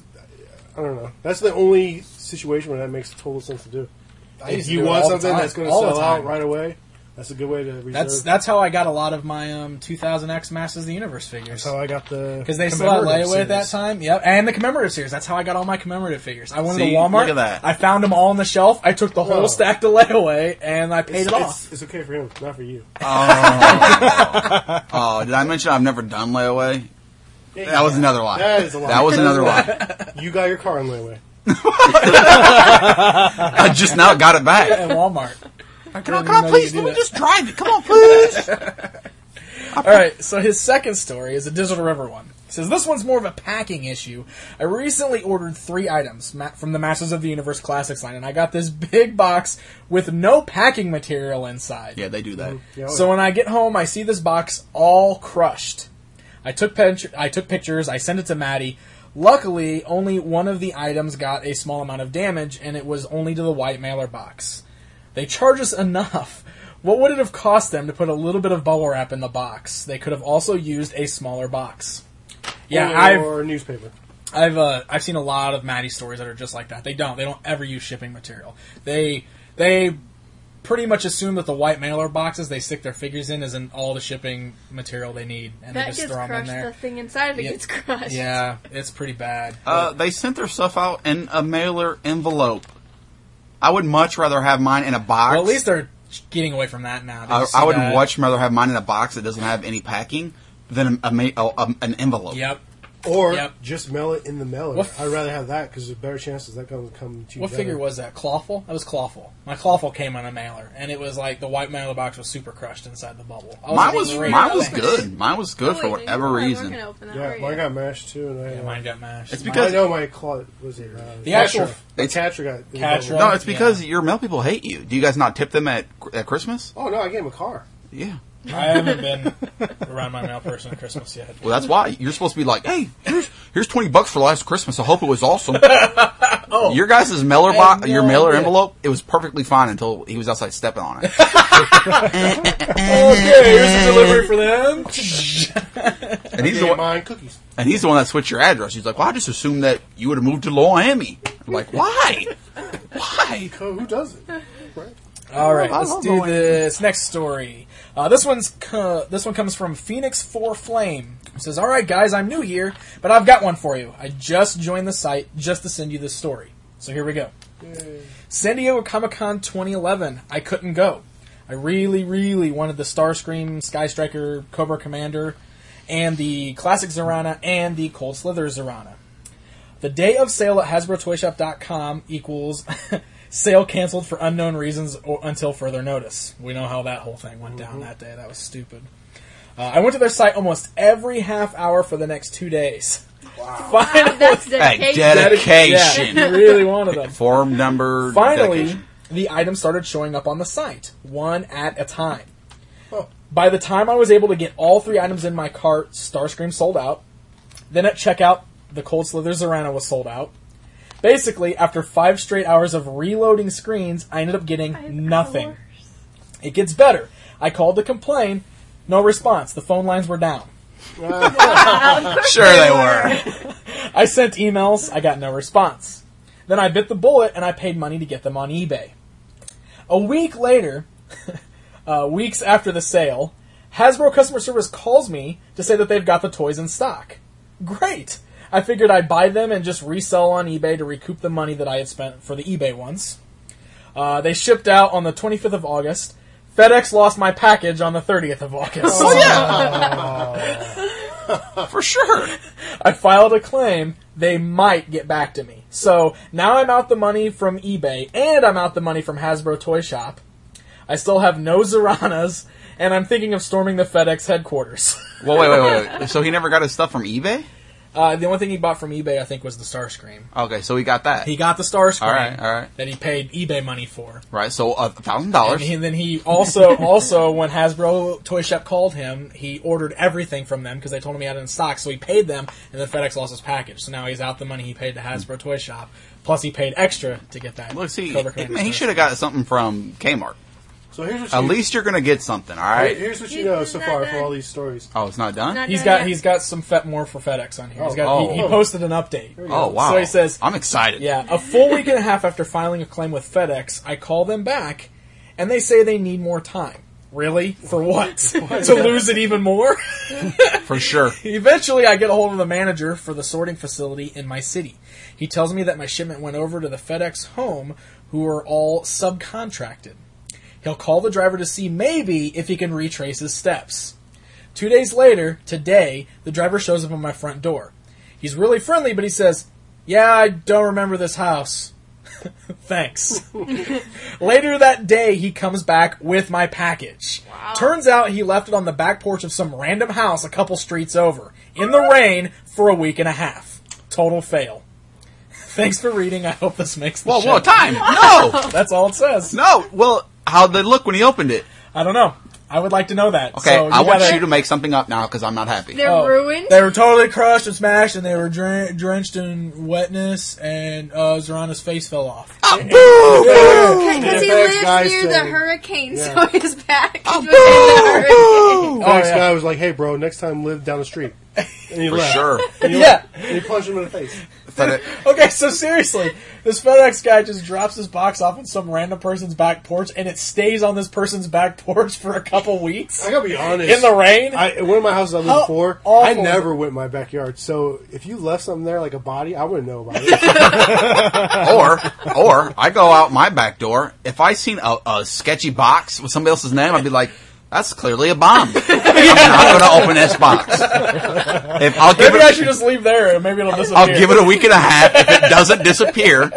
I don't know. That's the only situation where that makes total sense to do. I used If to you do it want all the something time. that's going to All the sell out time. right away, that's a good way to reserve. That's how I got a lot of my 2000X Masters of the Universe figures. That's how I got the Because they still had commemorative layaway at that series. time. Yep, and the commemorative series. That's how I got all my commemorative figures. I went to See, Walmart. look at that. I found them all on the shelf. I took the whole Oh. stack to layaway, and I paid it off. It's okay for him, not for you. Oh, did I mention I've never done layaway? That was another lie. That is a lie. That was another lie. You got your car on layaway. I just now got it back. At Walmart. Can I please let me just drive it? Come on, please. All right, so his second story is a Digital River one. He says, this one's more of a packing issue. I recently ordered 3 items from the Masters of the Universe Classics line, and I got this big box with no packing material inside. Yeah, they do that. So when I get home, I see this box all crushed. I took pictures, I sent it to Maddie. Luckily, only one of the items got a small amount of damage, and it was only to the white mailer box. They charge us enough. What would it have cost them to put a little bit of bubble wrap in the box? They could have also used a smaller box. Yeah, or newspaper. I've seen a lot of Maddie stories that are just like that. They don't ever use shipping material. They pretty much assume that the white mailer boxes they stick their figures in isn't all the shipping material they need, and that they just gets throw them in crushed. there. The thing inside of it gets crushed. Yeah, it's pretty bad. They sent their stuff out in a mailer envelope. I would much rather have mine in a box. Well, at least they're getting away from that now. I would much rather have mine in a box that doesn't have any packing than an envelope. Yep. Or just mail it in the mailer. I'd rather have that because there's better chances that going to come to you. What figure was that? Clawful? That was Clawful. My Clawful came on a mailer, and it was like the white mailer box was super crushed inside the bubble. Mine was good. Mine was good for whatever reason. Yeah, mine got mashed too. And mine got mashed. It's because I know my claw was it. The actual Catcher got Catcher. No, it's because your mail people hate you. Do you guys not tip them at Christmas? Oh no, I gave him a car. Yeah. I haven't been around my mail person at Christmas yet. Well, that's why you're supposed to be like, hey, here's $20 for last Christmas. I hope it was awesome. Your guys' mailer your mailer envelope, it was perfectly fine until he was outside stepping on it. Okay, here's the delivery for them. And he's the one. Mine cookies. And he's the one that switched your address. He's like, well, I just assumed that you would have moved to Miami. I'm like, why? Why? Who does it? Right. All right, let's do this next story. This one comes from Phoenix 4 Flame. It says, all right, guys, I'm new here, but I've got one for you. I just joined the site just to send you this story. So here we go. Yay. San Diego Comic-Con 2011. I couldn't go. I really, really wanted the Starscream, Sky Striker, Cobra Commander, and the Classic Zorana, and the Cold Slither Zorana. The day of sale at HasbroToyShop.com equals... sale canceled for unknown reasons until further notice. We know how that whole thing went down that day. That was stupid. I went to their site almost every half hour for the next 2 days. Wow. That's dedication. Yeah, really wanted them. Form number. Finally, dedication. the items started showing up on the site, one at a time. By the time I was able to get all 3 items in my cart, Starscream sold out. Then at checkout, the Cold Slither Zorana was sold out. Basically, after 5 straight hours of reloading screens, I ended up getting nothing. Hours. It gets better. I called to complain. No response. The phone lines were down. Sure they were. I sent emails. I got no response. Then I bit the bullet and I paid money to get them on eBay. A week later, weeks after the sale, Hasbro customer service calls me to say that they've got the toys in stock. Great! I figured I'd buy them and just resell on eBay to recoup the money that I had spent for the eBay ones. They shipped out on the 25th of August. FedEx lost my package on the 30th of August. Oh, yeah! For sure. I filed a claim. They might get back to me. So, now I'm out the money from eBay, and I'm out the money from Hasbro Toy Shop. I still have no Zoranas, and I'm thinking of storming the FedEx headquarters. Well, wait. So he never got his stuff from eBay? The only thing he bought from eBay, I think, was the Starscream. Okay, so he got that. He got the Starscream. All right. That he paid eBay money for. Right, so $1,000. And then he also, when Hasbro Toy Shop called him, he ordered everything from them because they told him he had it in stock. So he paid them, and then FedEx lost his package. So now he's out the money he paid to Hasbro Toy Shop. Plus, he paid extra to get that. Look, see, he should have got something from Kmart. So here's what at least you're going to get something, all right? Here's what you know so far from all these stories. Oh, it's not done? He's got some more for FedEx on here. He posted an update. Oh, wow. So he says... I'm excited. Yeah, a full week and a half after filing a claim with FedEx, I call them back, and they say they need more time. Really? For what? To lose it even more? For sure. Eventually, I get a hold of the manager for the sorting facility in my city. He tells me that my shipment went over to the FedEx home, who are all subcontracted. He'll call the driver to see maybe if he can retrace his steps. 2 days later, today, the driver shows up on my front door. He's really friendly, but he says, "Yeah, I don't remember this house." Thanks. Later that day, he comes back with my package. Wow. Turns out he left it on the back porch of some random house a couple streets over, in the rain, for a week and a half. Total fail. Thanks for reading. I hope this makes the show. Whoa, time! No! That's all it says. No! Well, how'd they look when he opened it? I don't know. I would like to know that. Okay, So I want gotta- you to make something up now because I'm not happy. They're ruined. They were totally crushed and smashed, and they were drenched in wetness, and Zorana's face fell off. Because he FX lives guy near the said- hurricane, Yeah. so his back was in the hurricane. The next guy was like, "Hey, bro, next time live down the street." And he For left. sure. And he Yeah. left. And he punched him in the face. Okay, so seriously, this FedEx guy just drops his box off on some random person's back porch, and it stays on this person's back porch for a couple weeks? I gotta be honest. In the rain? One of my houses I lived How before, awful I is never it? went in my backyard. So if you left something there like a body, I wouldn't know about it. or I go out my back door. If I seen a sketchy box with somebody else's name, I'd be like, "That's clearly a bomb. I'm not going to open this box." If I'll give Maybe I it, should just leave there, and maybe it'll disappear. I'll give it a week and a half. If it doesn't disappear,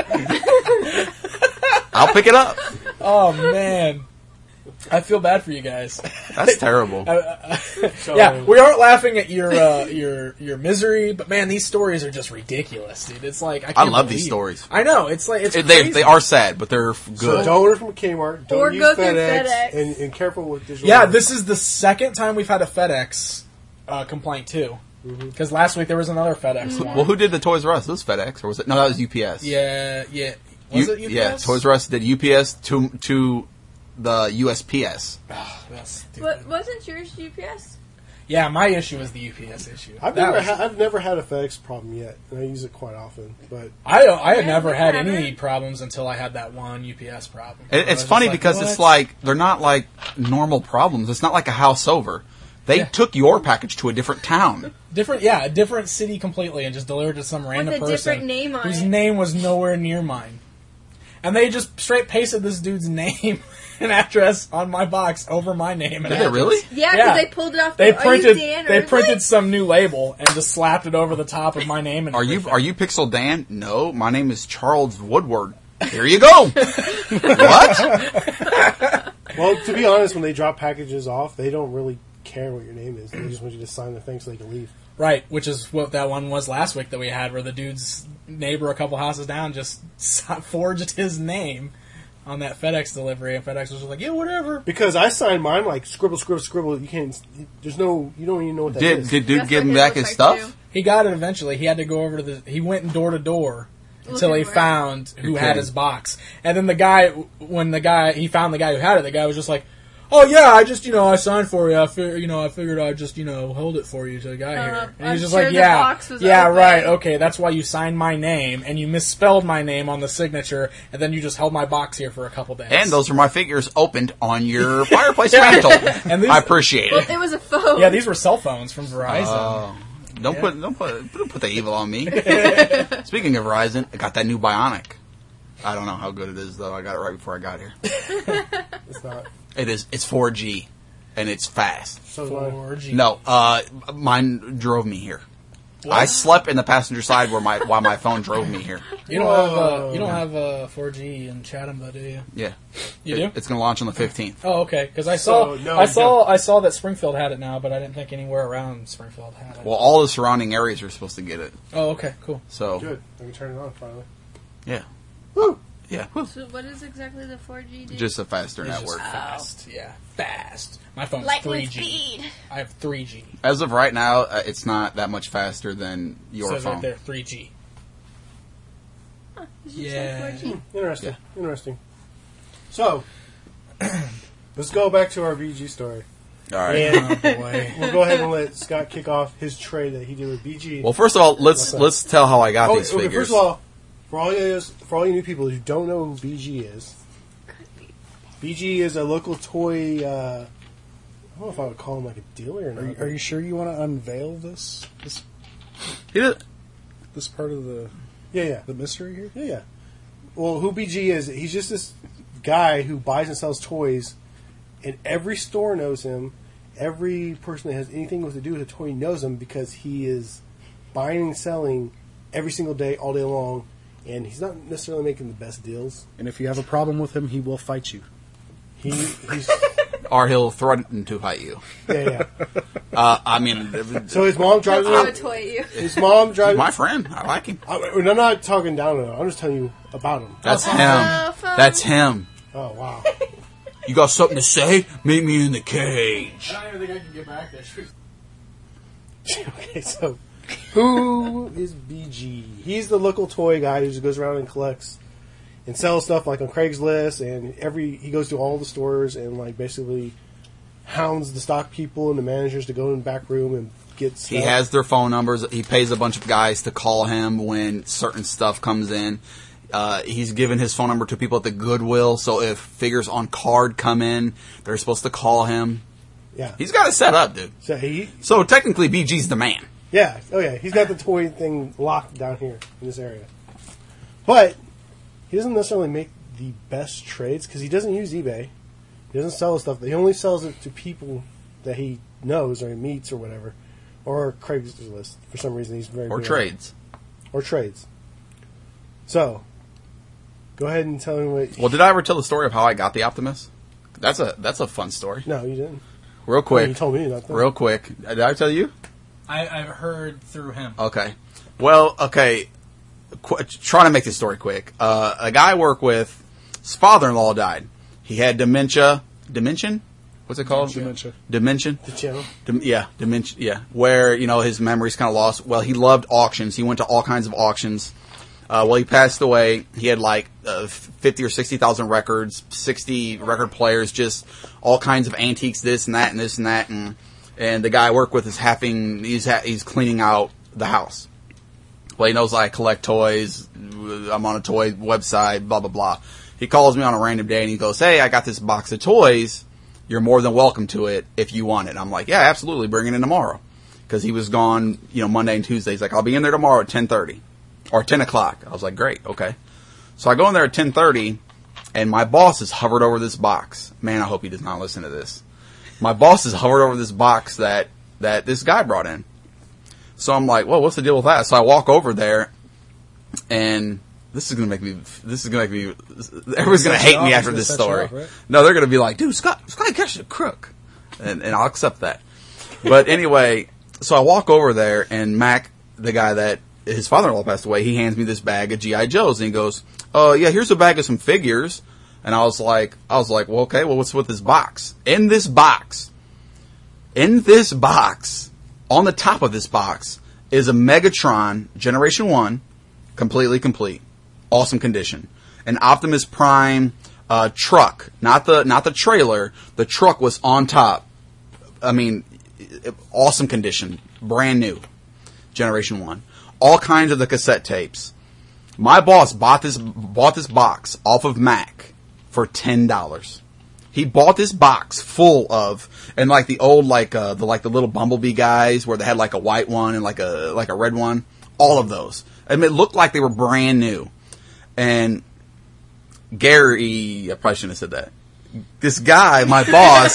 I'll pick it up. Oh, man. I feel bad for you guys. That's terrible. Yeah, we aren't laughing at your misery, but man, these stories are just ridiculous, dude. It's like I can't love believe- these stories. I know it's like it's They crazy. are sad, but they're So good. don't order from Kmart. Don't Or use go through FedEx. FedEx. And careful with digital. Yeah, orders. this is the second time we've had a FedEx complaint too. Because last week there was another FedEx one. Well, who did the Toys R Us? Was this FedEx or was it? No, that was UPS. Yeah. Was it UPS? Yeah, Toys R Us did UPS to the USPS. That's stupid. What, wasn't yours UPS? Yeah, my issue is the UPS issue. I've never had a FedEx problem yet, and I use it quite often. But I had Yeah, never had never. any problems until I had that one UPS problem. It's I was funny just like, because what? it's like they're not like normal problems. It's not like a house over. They Yeah. took your package to a different town. a different city completely, and just delivered to some random With a person different name on whose it. name was nowhere near mine. And they just straight pasted this dude's name and address on my box over my name. And Did they address. really? Yeah, because Yeah. they pulled it off. They Are you printed. Dan They Erdley? printed some new label and just slapped it over the top of my name. And Are everything. you Pixel Dan? No, my name is Charles Woodward. Here you go. What? well, to be honest, when they drop packages off, they don't really care what your name is. They just want you to sign the thing so they can leave. Right, which is what that one was last week that we had, where the dude's neighbor a couple houses down just forged his name on that FedEx delivery, and FedEx was just like, yeah, whatever. Because I signed mine like scribble, scribble, scribble. You can't. There's no. You don't even know what that is. Did dude That's give what him it back looks his like, stuff? too. He got it eventually. He had to go over to he went door to door until Looking he for it. found who You're had kidding. his box. And then he found the guy who had it, the guy was just like, oh yeah, I just, I signed for you. I figured I'd just, hold it for you till I got here. And I'm he's just sure like, the yeah, box was yeah, open. right, okay, that's why you signed my name, and you misspelled my name on the signature, and then you just held my box here for a couple days. And those are my figures opened on your fireplace mantle. And these- I appreciate Well, it. it was a phone. Yeah, these were cell phones from Verizon. Oh. Don't put the evil on me. Speaking of Verizon, I got that new Bionic. I don't know how good it is though. I got it right before I got here. It's not. It is. It's 4G, and it's fast. So is mine. 4G. No, mine drove me here. I slept in the passenger side while my phone drove me here. You don't have 4G in Chatham, though, do you? Yeah, You do? It's going to launch on the 15th. Oh, okay. Because I saw that Springfield had it now, but I didn't think anywhere around Springfield had it. Well, all the surrounding areas are supposed to get it. Oh, okay, cool. So Good. I can turn it on finally. yeah, Woo! yeah, So what is exactly the 4G do? just a faster It's network. just fast. Yeah, fast. My phone's lightning 3G. speed. I have 3G. As of right now, it's not that much faster than your Says phone. right there, 3G. It just Yeah. said 4G. Interesting. Interesting. So, let's go back to our BG story. All right. And Oh, boy. we'll go ahead and let Scott kick off his trade that he did with BG. Well, first of all, let's tell how I got these okay, figures. first of all, for all you new people who don't know who BG is, BG is a local toy. I don't know if I would call him like a dealer or not. Are you sure you want to unveil this He did- this part of the Yeah. mystery here? Yeah. Well, who BG is? He's just this guy who buys and sells toys, and every store knows him, every person that has anything to do with a toy knows him because he is buying and selling every single day, all day long, and he's not necessarily making the best deals. And if you have a problem with him, he will fight you. He's Or he'll threaten to fight you. yeah. I mean, So his mom drives Throw a him. toy at you. His mom drives. my friend. I like him. I'm not talking down on him. I'm just telling you about him. That's him. fun. That's him. Oh wow. You got something to say? Meet me in the cage. I don't even think I can get back there. Okay, so who is BG? He's the local toy guy who just goes around and collects and sells stuff like on Craigslist, and he goes to all the stores and like basically hounds the stock people and the managers to go in the back room and get stuff. He has their phone numbers. He pays a bunch of guys to call him when certain stuff comes in. He's given his phone number to people at the Goodwill, so if figures on card come in, they're supposed to call him. Yeah. He's got it set up, dude. So technically, BG's the man. Yeah. Oh yeah. He's got the toy thing locked down here in this area, but he doesn't necessarily make the best trades because he doesn't use eBay. He doesn't sell his stuff. He only sells it to people that he knows or he meets or whatever, or Craigslist. For some reason, he's very Or good at trades. it. Or trades. So, go ahead and tell me what. Well, did I ever tell the story of how I got the Optimus? That's a fun story. No, you didn't. Real quick. Well, you told me nothing. Real quick. Did I tell you? I've heard through him. Okay. Well, okay. Trying to make this story quick. A guy I work with, his father-in-law died. He had dementia. Dimension? What's it called? Dimension. The channel. Dementia. Yeah. Where, his memory's kind of lost. Well, he loved auctions. He went to all kinds of auctions. Well, he passed away. He had like 50 or 60,000 records, 60 record players, just all kinds of antiques, this and that and this and that. And the guy I work with is he's cleaning out the house. Well, he knows I collect toys. I'm on a toy website, blah, blah, blah. He calls me on a random day and he goes, "Hey, I got this box of toys. You're more than welcome to it if you want it." I'm like, "Yeah, absolutely. Bring it in tomorrow." Because he was gone, Monday and Tuesday. He's like, "I'll be in there tomorrow at 10:30 or 10 o'clock. I was like, "Great. Okay." So I go in there at 10:30 and my boss has hovered over this box. Man, I hope he does not listen to this. My boss has hovered over this box that this guy brought in. So I'm like, "Well, what's the deal with that?" So I walk over there and This is gonna make me. Everyone's gonna hate me after this story. Right? No, they're gonna be like, "Dude, Scotty Cash is a crook," and I'll accept that. But anyway, so I walk over there, and Mac, the guy that his father-in-law passed away, he hands me this bag of G.I. Joes, and he goes, "Oh yeah, here's a bag of some figures." And I was like, "Well, okay, well, what's with this box? In this box, on the top of this box is a Megatron Generation 1, completely complete." Awesome condition. An Optimus Prime truck, not the trailer. The truck was on top. I mean, awesome condition, brand new, Generation 1. All kinds of the cassette tapes. My boss bought this box off of Mac for $10. He bought this box full of, and like the old the little Bumblebee guys where they had like a white one and like a red one. All of those. I mean, it looked like they were brand new. And Gary, I probably shouldn't have said that. This guy, my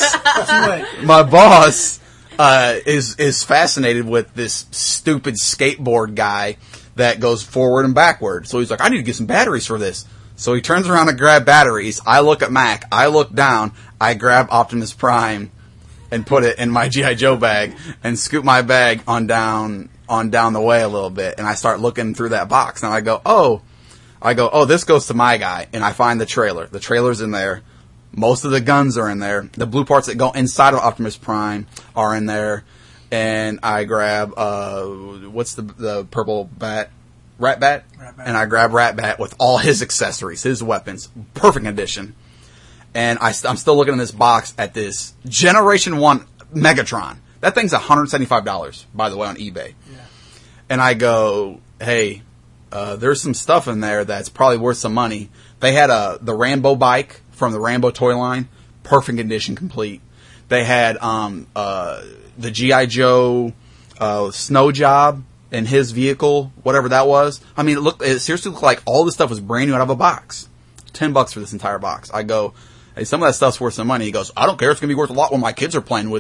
boss, is fascinated with this stupid skateboard guy that goes forward and backward. So he's like, "I need to get some batteries for this." So he turns around and grab batteries. I look at Mac. I look down. I grab Optimus Prime and put it in my G.I. Joe bag and scoop my bag on down the way a little bit. And I start looking through that box. And I go, oh, this goes to my guy. And I find the trailer. The trailer's in there. Most of the guns are in there. The blue parts that go inside of Optimus Prime are in there. And I grab, what's the purple bat? Rat Bat? And I grab Rat Bat with all his accessories, his weapons. Perfect condition. And I'm still looking in this box at this Generation 1 Megatron. That thing's $175, by the way, on eBay. Yeah. And I go, "Hey, there's some stuff in there that's probably worth some money." They had the Rambo bike from the Rambo toy line, perfect condition, complete. They had the G.I. Joe snow job in his vehicle, whatever that was. I mean, it seriously looked like all this stuff was brand new out of a box. $10 for this entire box. I go, "Hey, some of that stuff's worth some money." He goes, "I don't care. It's going to be worth a lot when my kids are playing with it."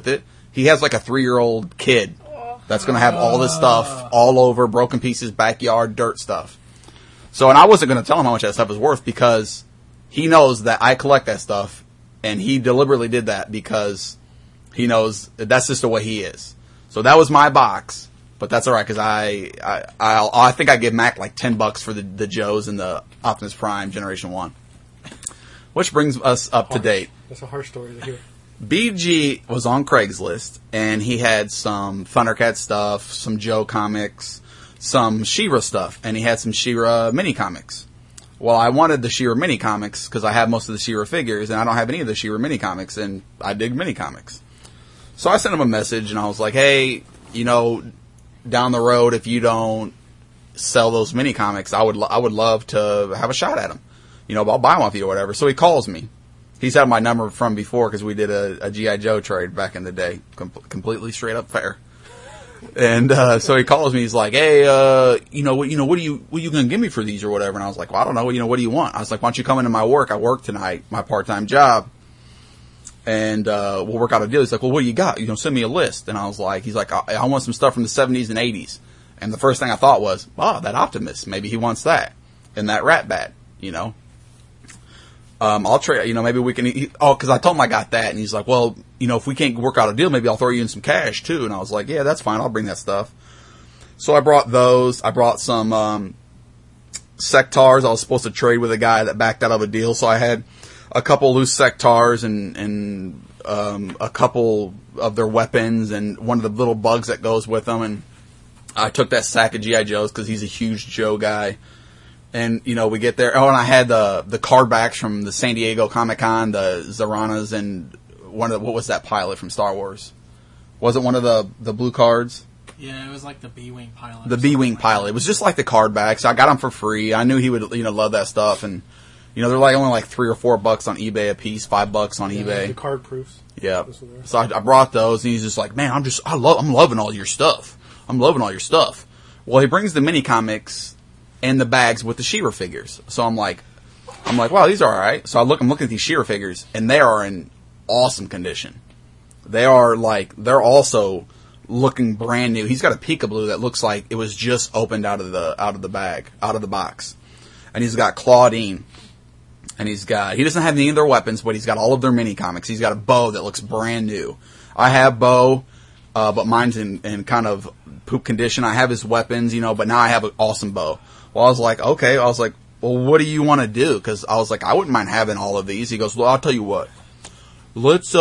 He has like a 3-year-old kid that's going to have all this stuff all over, broken pieces, backyard, dirt stuff. So, and I wasn't going to tell him how much that stuff is worth because he knows that I collect that stuff, and he deliberately did that because he knows that's just the way he is. So that was my box, but that's all right because I think I give Mac like $10 for the Joes and the Optimus Prime Generation 1. Which brings us up to date. That's a harsh story to hear. BG was on Craigslist, and he had some Thundercat stuff, some Joe comics, some She-Ra stuff, and he had some She-Ra mini comics. Well, I wanted the She-Ra mini comics because I have most of the She-Ra figures, and I don't have any of the She-Ra mini comics, and I dig mini comics. So I sent him a message, and I was like, hey, down the road, if you don't sell those mini comics, I would love to have a shot at them. I'll buy them off you or whatever. So he calls me. He's had my number from before because we did a G.I. Joe trade back in the day. Completely straight up fair. And, so he calls me. He's like, hey, what are you going to give me for these or whatever? And I was like, well, I don't know. What do you want? I was like, why don't you come into my work? I work tonight, my part-time job. And, we'll work out a deal. He's like, well, what do you got? Send me a list. And I was like, he's like, I want some stuff from the 70s and 80s. And the first thing I thought was, that Optimus. Maybe he wants that. And that Rat Bat, I'll trade, maybe we can, cause I told him I got that, and he's like, well, if we can't work out a deal, maybe I'll throw you in some cash too. And I was like, yeah, that's fine, I'll bring that stuff. So I brought those, I brought some, Sectars. I was supposed to trade with a guy that backed out of a deal, so I had a couple loose Sectars and a couple of their weapons and one of the little bugs that goes with them, and I took that sack of G.I. Joes cause he's a huge Joe guy. And, we get there. Oh, and I had the card backs from the San Diego Comic-Con, the Zaranas, and what was that pilot from Star Wars? Was it one of the blue cards? Yeah, it was like the B-Wing pilot. The B-Wing pilot. It was just like the card backs. I got them for free. I knew he would, love that stuff. And, they're only like $3 or $4 on eBay a piece, $5 on eBay. The card proofs. Yeah. So I brought those, and he's just like, man, I'm loving all your stuff. I'm loving all your stuff. Well, he brings the mini comics and the bags with the She-Ra figures. So I'm like, wow, these are alright. So I'm looking at these She-Ra figures, and they are in awesome condition. They're also looking brand new. He's got a Peekaboo that looks like it was just opened out of the box. And he's got Claudine. And he doesn't have any of their weapons, but he's got all of their mini comics. He's got a bow that looks brand new. I have bow, but mine's in kind of poop condition. I have his weapons, but now I have an awesome bow. Well, I was like, okay. I was like, well, what do you want to do? Because I was like, I wouldn't mind having all of these. He goes, well, I'll tell you what. Let's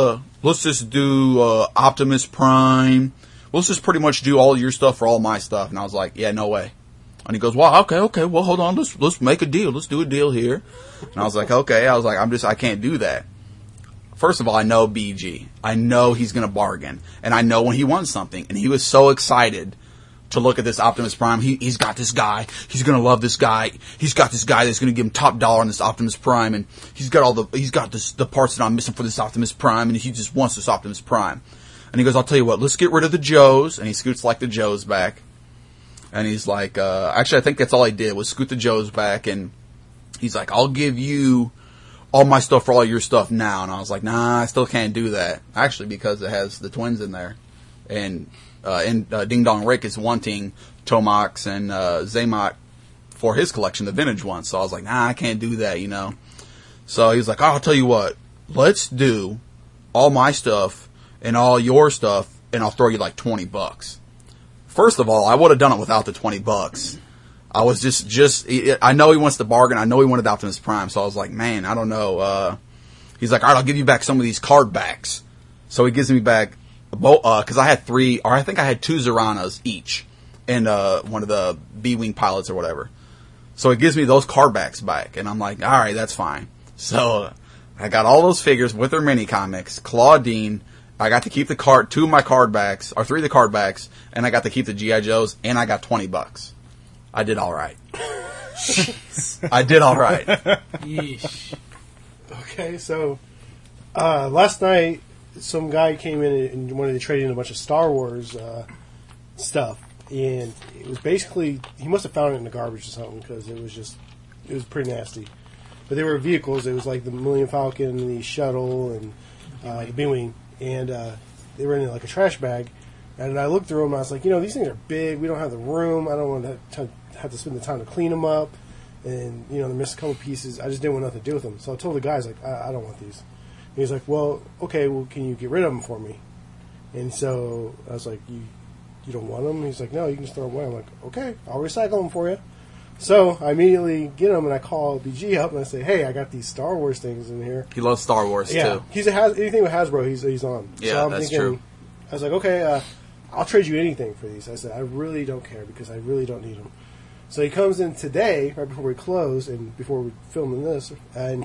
just do Optimus Prime. Let's just pretty much do all your stuff for all my stuff. And I was like, yeah, no way. And he goes, well, okay. Well, hold on. Let's make a deal. Let's do a deal here. And I was like, okay. I was like, I can't do that. First of all, I know BG. I know he's going to bargain. And I know when he wants something. And he was so excited to look at this Optimus Prime. He's got this guy. He's going to love this guy. He's got this guy that's going to give him top dollar on this Optimus Prime. And he's got the parts that I'm missing for this Optimus Prime. And he just wants this Optimus Prime. And he goes, I'll tell you what, let's get rid of the Joes. And he scoots like the Joes back. And he's like, actually, I think that's all he did was scoot the Joes back. And he's like, I'll give you all my stuff for all your stuff now. And I was like, nah, I still can't do that. Actually, because it has the twins in there. And Ding Dong Rick is wanting Tomax and Zaymot for his collection, the vintage ones. So I was like, nah, I can't do that, So he was like, I'll tell you what, let's do all my stuff and all your stuff, and I'll throw you like $20. First of all, I would have done it without the $20. I was just I know he wants to bargain. I know he wanted Optimus Prime. So I was like, man, I don't know. He's like, all right, I'll give you back some of these card backs. So he gives me back, cause I had 3, or I think I had 2 Zaranas each. And, one of the B-Wing pilots or whatever. So he gives me those card backs back. And I'm like, alright, that's fine. So I got all those figures with their mini comics. Claudine, I got to keep 2 of my card backs, or 3 of the card backs, and I got to keep the G.I. Joes, and I got $20. I did alright. I did alright. Yeesh. Okay, so, last night, some guy came in and wanted to trade in a bunch of Star Wars, stuff. And it was basically, he must have found it in the garbage or something, because it was pretty nasty. But they were vehicles. It was like the Millennium Falcon and the Shuttle and the B-Wing. And they were in like a trash bag, and I looked through them. And I was like, these things are big. We don't have the room. I don't want to have to spend the time to clean them up, and they missed a couple pieces. I just didn't want nothing to do with them. So I told the guys like, I don't want these. And he's like, well, okay, well, can you get rid of them for me? And so I was like, you don't want them? And he's like, no, you can just throw them away. I'm like, okay, I'll recycle them for you. So I immediately get them, and I call BG up, and I say, hey, I got these Star Wars things in here. He loves Star Wars, too. Anything with Hasbro, he's on. Yeah, so I'm that's thinking, true. I was like, okay, I'll trade you anything for these. I said, I really don't care because I really don't need them. So he comes in today, right before we close, and before we filming this, and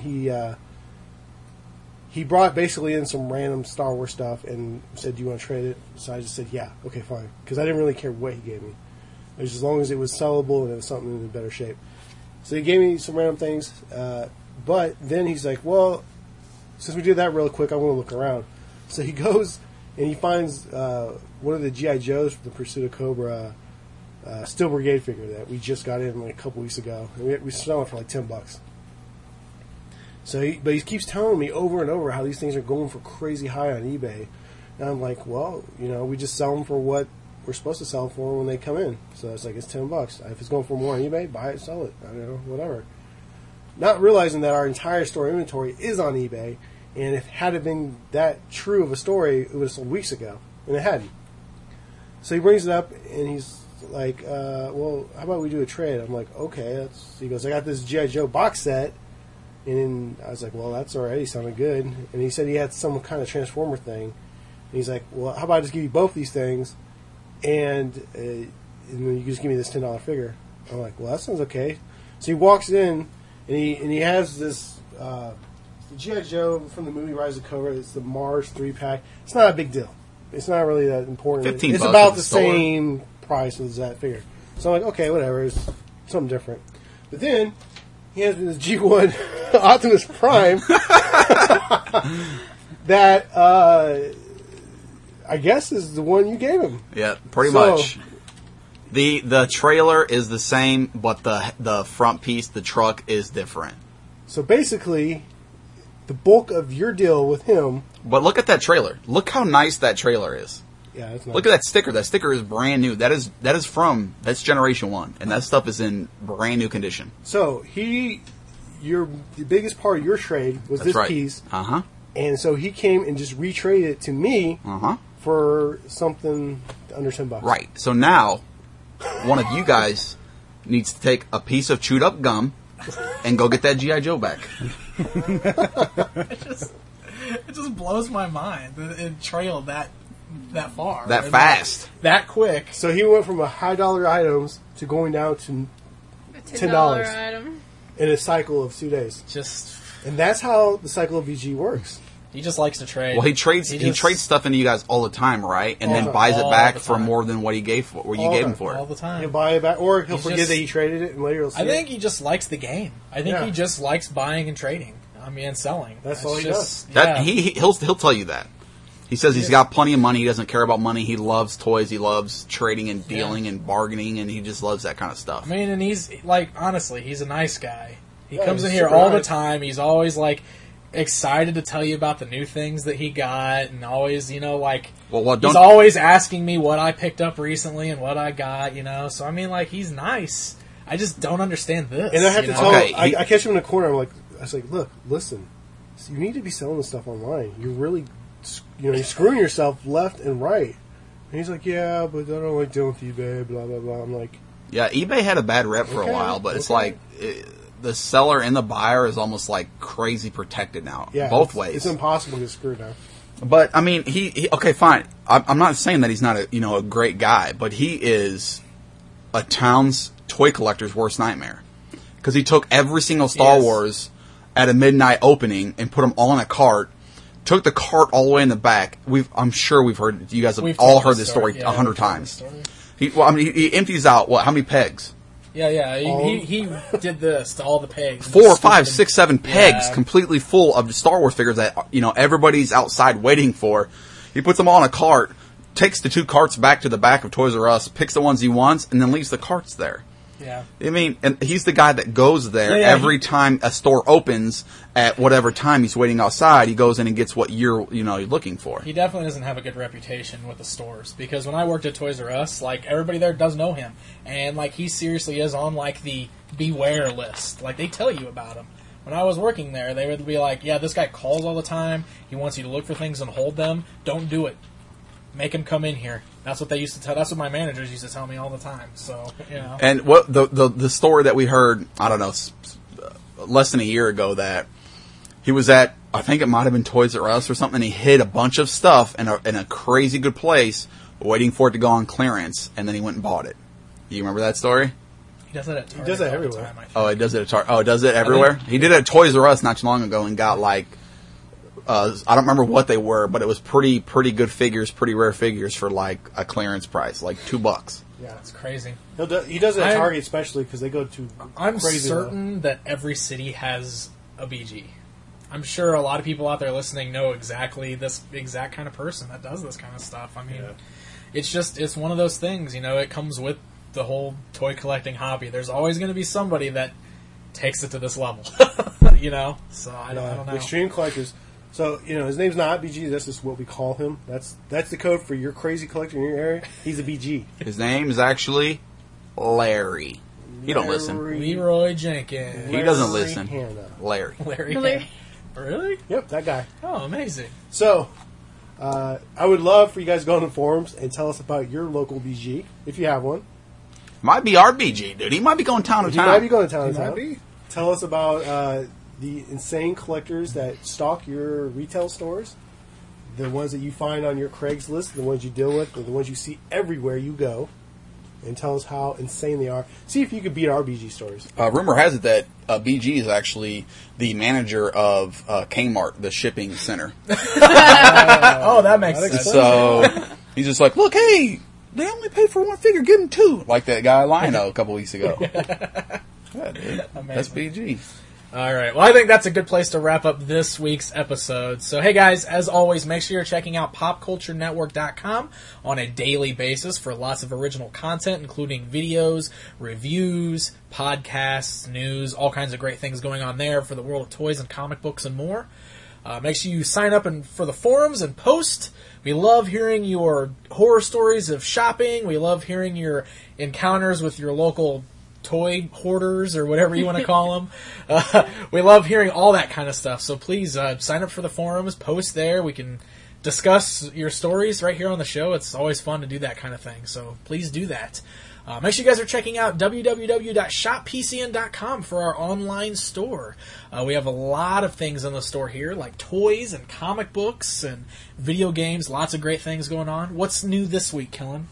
he brought basically in some random Star Wars stuff and said, do you want to trade it? So I just said, yeah, okay, fine. Because I didn't really care what he gave me. It was as long as it was sellable and it was something in better shape. So he gave me some random things, but then he's like, well, since we did that real quick, I want to look around. So he goes and he finds one of the G.I. Joes from the Pursuit of Cobra Steel Brigade figure that we just got in like a couple weeks ago. And we sell it for like $10. So but he keeps telling me over and over how these things are going for crazy high on eBay. And I'm like, well, we just sell them for what we're supposed to sell for when they come in. So it's like, it's $10. If it's going for more on eBay, buy it, sell it. I don't know, whatever. Not realizing that our entire store inventory is on eBay, and if it had been that true of a story, it would have sold weeks ago, and it hadn't. So he brings it up, and he's like, well, how about we do a trade? I'm like, okay. He goes, I got this G.I. Joe box set, and I was like, well, that's all right. He sounded good. And he said he had some kind of Transformer thing. And he's like, well, how about I just give you both these things, and then you just give me this $10 figure. I'm like, well, that sounds okay. So he walks in, and he has this G.I. Joe from the movie Rise of Cobra. It's the Mars 3-pack. It's not a big deal. It's not really that important. $15 It's about at the store. same price as that figure. So I'm like, okay, whatever. It's something different. But then he has this G1 Optimus Prime that I guess is the one you gave him. Yeah, pretty much. The trailer is the same, but the front piece, the truck, is different. So basically, the bulk of your deal with him. But look at that trailer. Look how nice that trailer is. Yeah, it's nice. Look at that sticker. That sticker is brand new. That's Generation 1, and that stuff is in brand new condition. So the biggest part of your trade was That's this right. piece. Uh-huh. And so he came and just retraded it to me for something under $10. Right. So now, one of you guys needs to take a piece of chewed up gum and go get that G.I. Joe back. It just blows my mind that it trailed that far. That fast. That quick. So he went from a high dollar items to going down to $10 item in a cycle of 2 days. And that's how the cycle of VG works. He just likes to trade. Well, he trades stuff into you guys all the time, right? And then buys it back for more than what he gave for. What you gave him for. All the time. He'll buy it back, or he'll forget that he traded it, and later he'll see I think he just likes the game. I think he just likes buying and trading. I mean, and selling. That's all he does. He'll tell you that. He says he's got plenty of money. He doesn't care about money. He loves toys. He loves trading and dealing and bargaining, and he just loves that kind of stuff. I mean, and he's like, honestly, he's a nice guy. He comes in here all the time. He's always like excited to tell you about the new things that he got, and always, he's always asking me what I picked up recently and what I got, So I mean, like, he's nice. I just don't understand this. And I have to tell him, I catch him in the corner. I was like, look, listen, you need to be selling this stuff online. You're really, you're screwing yourself left and right. And he's like, yeah, but I don't like dealing with eBay, blah, blah, blah. I'm like, yeah, eBay had a bad rep for a while, but it's like the seller and the buyer is almost like crazy protected now. Yeah, both ways. It's impossible to get screwed now. But I mean, he okay, fine. I'm not saying that he's not a great guy, but he is a town's toy collector's worst nightmare because he took every single Star Wars at a midnight opening and put them all in a cart. Took the cart all the way in the back. I'm sure we've heard. You guys have all heard this story 100 times. He empties out how many pegs? Yeah. He did this to all the pegs. 4, 5, 6, 7 pegs completely full of Star Wars figures that everybody's outside waiting for. He puts them all in a cart, takes the 2 carts back to the back of Toys R Us, picks the ones he wants, and then leaves the carts there. Yeah. I mean, and he's the guy that goes there Yeah, every time a store opens at whatever time he's waiting outside. He goes in and gets what you're looking for. He definitely doesn't have a good reputation with the stores because when I worked at Toys R Us, like everybody there does know him, and like he seriously is on like the beware list. Like they tell you about him. When I was working there, they would be like, "Yeah, this guy calls all the time. He wants you to look for things and hold them. Don't do it. Make him come in here." That's what they used to tell. That's what my managers used to tell me all the time. So, you know. And what the story that we heard, I don't know, less than a year ago, that he was at, I think it might have been Toys R Us or something. And he hid a bunch of stuff in a crazy good place, waiting for it to go on clearance, and then he went and bought it. You remember that story? He does it at Target. He does it all the everywhere. time, I think. Oh, it does it at Target. Oh, it does it everywhere. He did it at Toys R Us not too long ago and got like. I don't remember what they were, but it was pretty good figures, pretty rare figures for like a clearance price, like $2. Yeah, It's crazy. he does it at Target especially because they go to I'm crazy certain that every city has a BG. I'm sure a lot of people out there listening know exactly this exact kind of person that does this kind of stuff. I mean, it's one of those things, it comes with the whole toy collecting hobby. There's always going to be somebody that takes it to this level, So I don't know. Extreme collectors. So, his name's not BG, that's just what we call him. That's the code for your crazy collector in your area. He's a BG. His name is actually Larry. He don't listen. Leroy Jenkins. He doesn't listen. Hannah. Larry. Larry. Really? Yep, that guy. Oh, amazing. So, I would love for you guys to go on the forums and tell us about your local BG, if you have one. Might be our BG, dude. He might be going town to He town. might be going to town to He town. might be. Tell us about the insane collectors that stalk your retail stores, the ones that you find on your Craigslist, the ones you deal with, or the ones you see everywhere you go, and tell us how insane they are. See if you could beat our BG stories. Rumor has it that BG is actually the manager of Kmart, the shipping center. Oh, that makes sense. So he's just like, look, hey, they only paid for one figure, give them two. Like that guy Lino a couple weeks ago. Yeah, dude. That's BG. All right. Well, I think that's a good place to wrap up this week's episode. So, hey, guys, as always, make sure you're checking out PopCultureNetwork.com on a daily basis for lots of original content, including videos, reviews, podcasts, news, all kinds of great things going on there for the world of toys and comic books and more. Make sure you sign up for the forums and post. We love hearing your horror stories of shopping. We love hearing your encounters with your local toy hoarders or whatever you want to call them. We love hearing all that kind of stuff. So please sign up for the forums, post there. We can discuss your stories right here on the show. It's always fun to do that kind of thing. So please do that. Make sure you guys are checking out www.shoppcn.com for our online store. We have a lot of things in the store here, like toys and comic books and video games. Lots of great things going on. What's new this week, Kellen?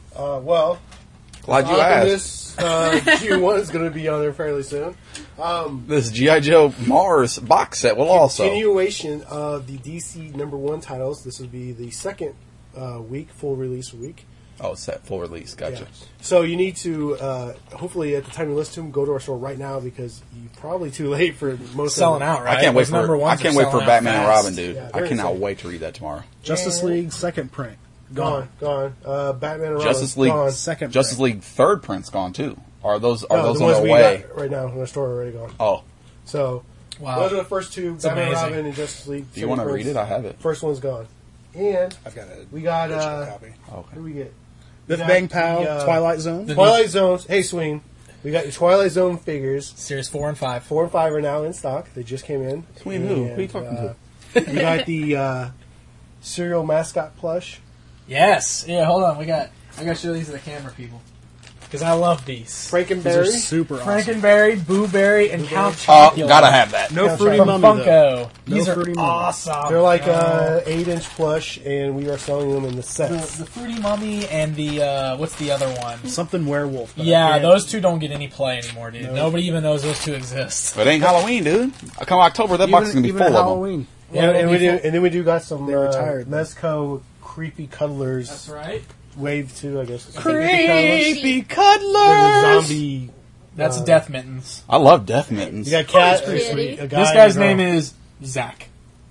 Glad you asked. Q1 is going to be on there fairly soon. This G.I. Joe Mars box set will also. Continuation of the DC #1 titles. This will be the second week, full release week. Oh, set full release. Gotcha. Yeah. So you need to, hopefully at the time you listen to them, go to our store right now because you're probably too late for most selling of them. out, right? I can't wait Those for #1s are Batman and fast. Robin, dude. Yeah, I they're cannot insane. wait to read that tomorrow. Justice League second print. Gone. Batman and Robin. Justice League Gone. Second Justice print. League third print's gone too. Are those No, on the ones their we way? got right now in our store are already gone. Oh, So Wow. those are the first two, It's Batman and amazing. Robin and Justice League. do you want to read it? I have it. First one's gone. And I've got a we got, digital copy. what do we get? Biff got Bang Pow, the, Twilight Zone. Twilight Zones. Hey, Swing. We got your Twilight Zone figures. Series 4 and 5. 4 and 5 are now in stock. They just came in. Swing who? Who are you talking to? We got the cereal mascot plush. Yes. Yeah, hold on. I got to show these to the camera people. Because I love these. These are Frankenberry. super awesome. Frankenberry, Boo Berry, and Count Chocula. Gotta have that. No Count Fruity Chocula. Mummy, though. Funko. These No are Fruity Mummy. awesome. They're like 8-inch plush, and we are selling them in the sets. the Fruity Mummy and the, what's the other one? Something werewolf. but I Yeah, can't- those two don't get any play anymore, dude. No. Nobody even knows those two exist. But it ain't Halloween, dude. Come October, that box is gonna be even full at of them. Halloween. Yeah, and then we do got some They retired. Mezco creepy cuddlers. That's right. Wave 2, I guess. Creepy They're the cuddlers. zombie. That's Death Mittens. I love Death Mittens. You got Cat. Pretty Sweet. sweet. A guy This and guy's a girl. name is Zach.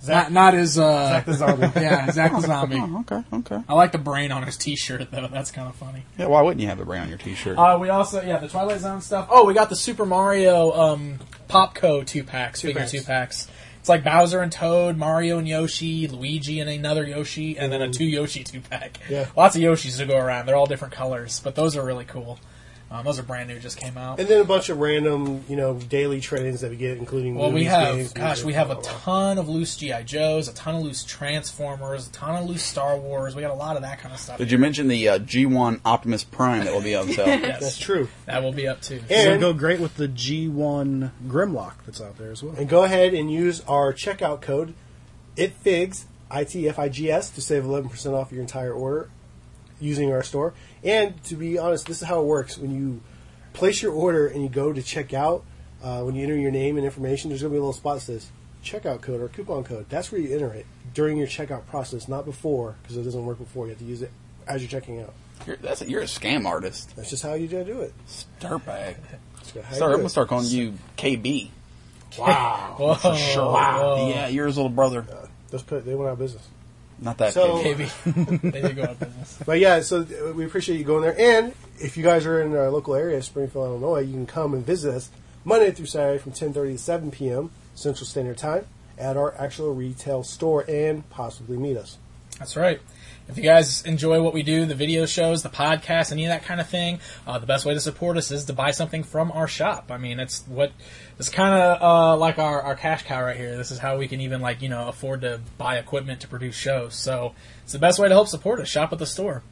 Not as Zach the Zombie. Yeah, Zach the Zombie. Oh, okay. I like the brain on his T-shirt though. That's kind of funny. Yeah, why wouldn't you have the brain on your T-shirt? We also the Twilight Zone stuff. Oh, we got the Super Mario Popco 2-packs, figure 2-packs. It's like Bowser and Toad, Mario and Yoshi, Luigi and another Yoshi, and then a 2 Yoshi 2-pack. Yeah. Lots of Yoshis to go around. They're all different colors, but those are really cool. Those are brand new, just came out. And then a bunch of random, daily trade-ins that we get, including we games, have a ton of loose G.I. Joes, a ton of loose Transformers, a ton of loose Star Wars. We got a lot of that kind of stuff. Did you mention the G1 Optimus Prime that will be on sale? Yes. That's true. That will be up too. And it'll go great with the G1 Grimlock that's out there as well. And go ahead and use our checkout code, ITFIGS, ITFIGS, to save 11% off your entire order using our store. And to be honest, this is how it works. When you place your order and you go to check out, when you enter your name and information, there's going to be a little spot that says checkout code or coupon code. That's where you enter it during your checkout process, not before, because it doesn't work before. You have to use it as you're checking out. You're a scam artist. That's just how you do it. Dirtbag. I'm going to start calling you KB. Wow. Whoa. For sure. Whoa. Yeah, you're his little brother. They went out of business. Not that KB. They did go out of business. But yeah, so we appreciate you going there. And if you guys are in our local area, Springfield, Illinois, you can come and visit us Monday through Saturday from 10:30 to 7 p.m. Central Standard Time at our actual retail store and possibly meet us. That's right. If you guys enjoy what we do, the video shows, the podcast, any of that kind of thing, the best way to support us is to buy something from our shop. I mean, it's kind of like our cash cow right here. This is how we can even afford to buy equipment to produce shows. So it's the best way to help support us. Shop at the store.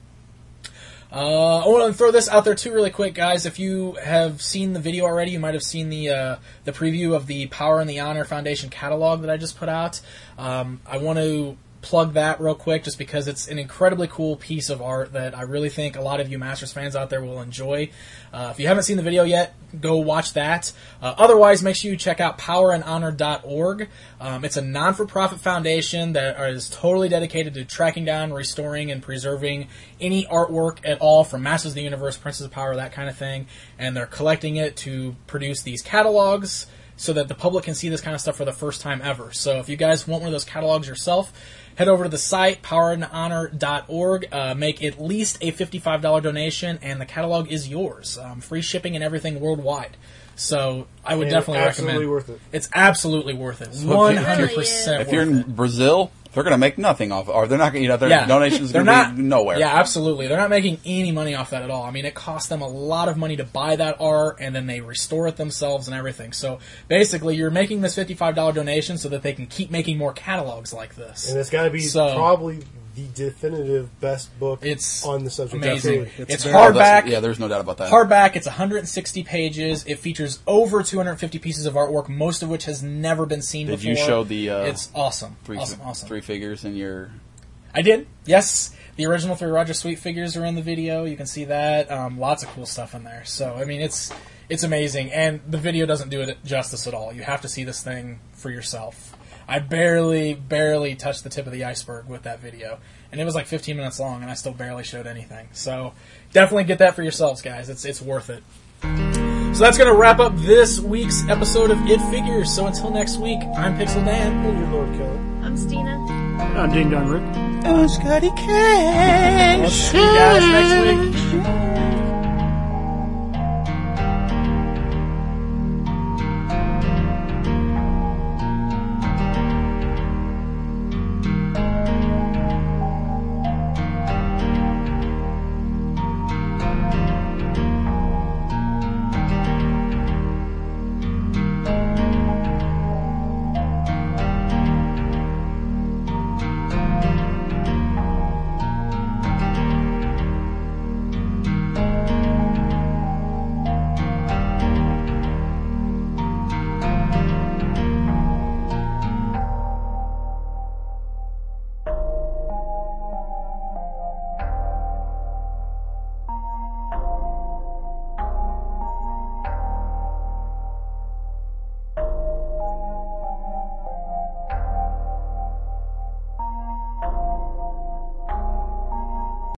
I want to throw this out there too really quick, guys. If you have seen the video already, you might have seen the preview of the Power and the Honor Foundation catalog that I just put out. I want to plug that real quick just because it's an incredibly cool piece of art that I really think a lot of you Masters fans out there will enjoy. If you haven't seen the video yet, go watch that. Otherwise, make sure you check out powerandhonor.org. It's a non-for-profit foundation that is totally dedicated to tracking down, restoring, and preserving any artwork at all from Masters of the Universe, Princes of Power, that kind of thing. And they're collecting it to produce these catalogs so that the public can see this kind of stuff for the first time ever. So if you guys want one of those catalogs yourself, head over to the site, powerandhonor.org. Make at least a $55 donation, and the catalog is yours. Free shipping and everything worldwide. So I would definitely recommend. It's absolutely worth it. It's absolutely worth it. 100%. If you're in Brazil, they're going to make nothing off it, or they're not going to, their donations are going to be nowhere. Yeah, absolutely. They're not making any money off that at all. I mean, it costs them a lot of money to buy that art, and then they restore it themselves and everything. So basically, you're making this $55 donation so that they can keep making more catalogs like this. And it's got to be probably the definitive best book on the subject. Amazing. It's hardback. Yeah, there's no doubt about that. Hardback. It's 160 pages. It features over 250 pieces of artwork, most of which has never been seen before. Did you show the... it's awesome. Awesome. 3 figures in your... I did. Yes. The original 3 Roger Sweet figures are in the video. You can see that. Lots of cool stuff in there. So, I mean, it's amazing. And the video doesn't do it justice at all. You have to see this thing for yourself. I barely touched the tip of the iceberg with that video. And it was like 15 minutes long, and I still barely showed anything. So definitely get that for yourselves, guys. It's worth it. So that's going to wrap up this week's episode of It Figures. So until next week, I'm Pixel Dan. And you're Lord Kelly. I'm Stina. I'm Ding Dong Rick. Oh, Scotty Cash. We'll see you guys next week.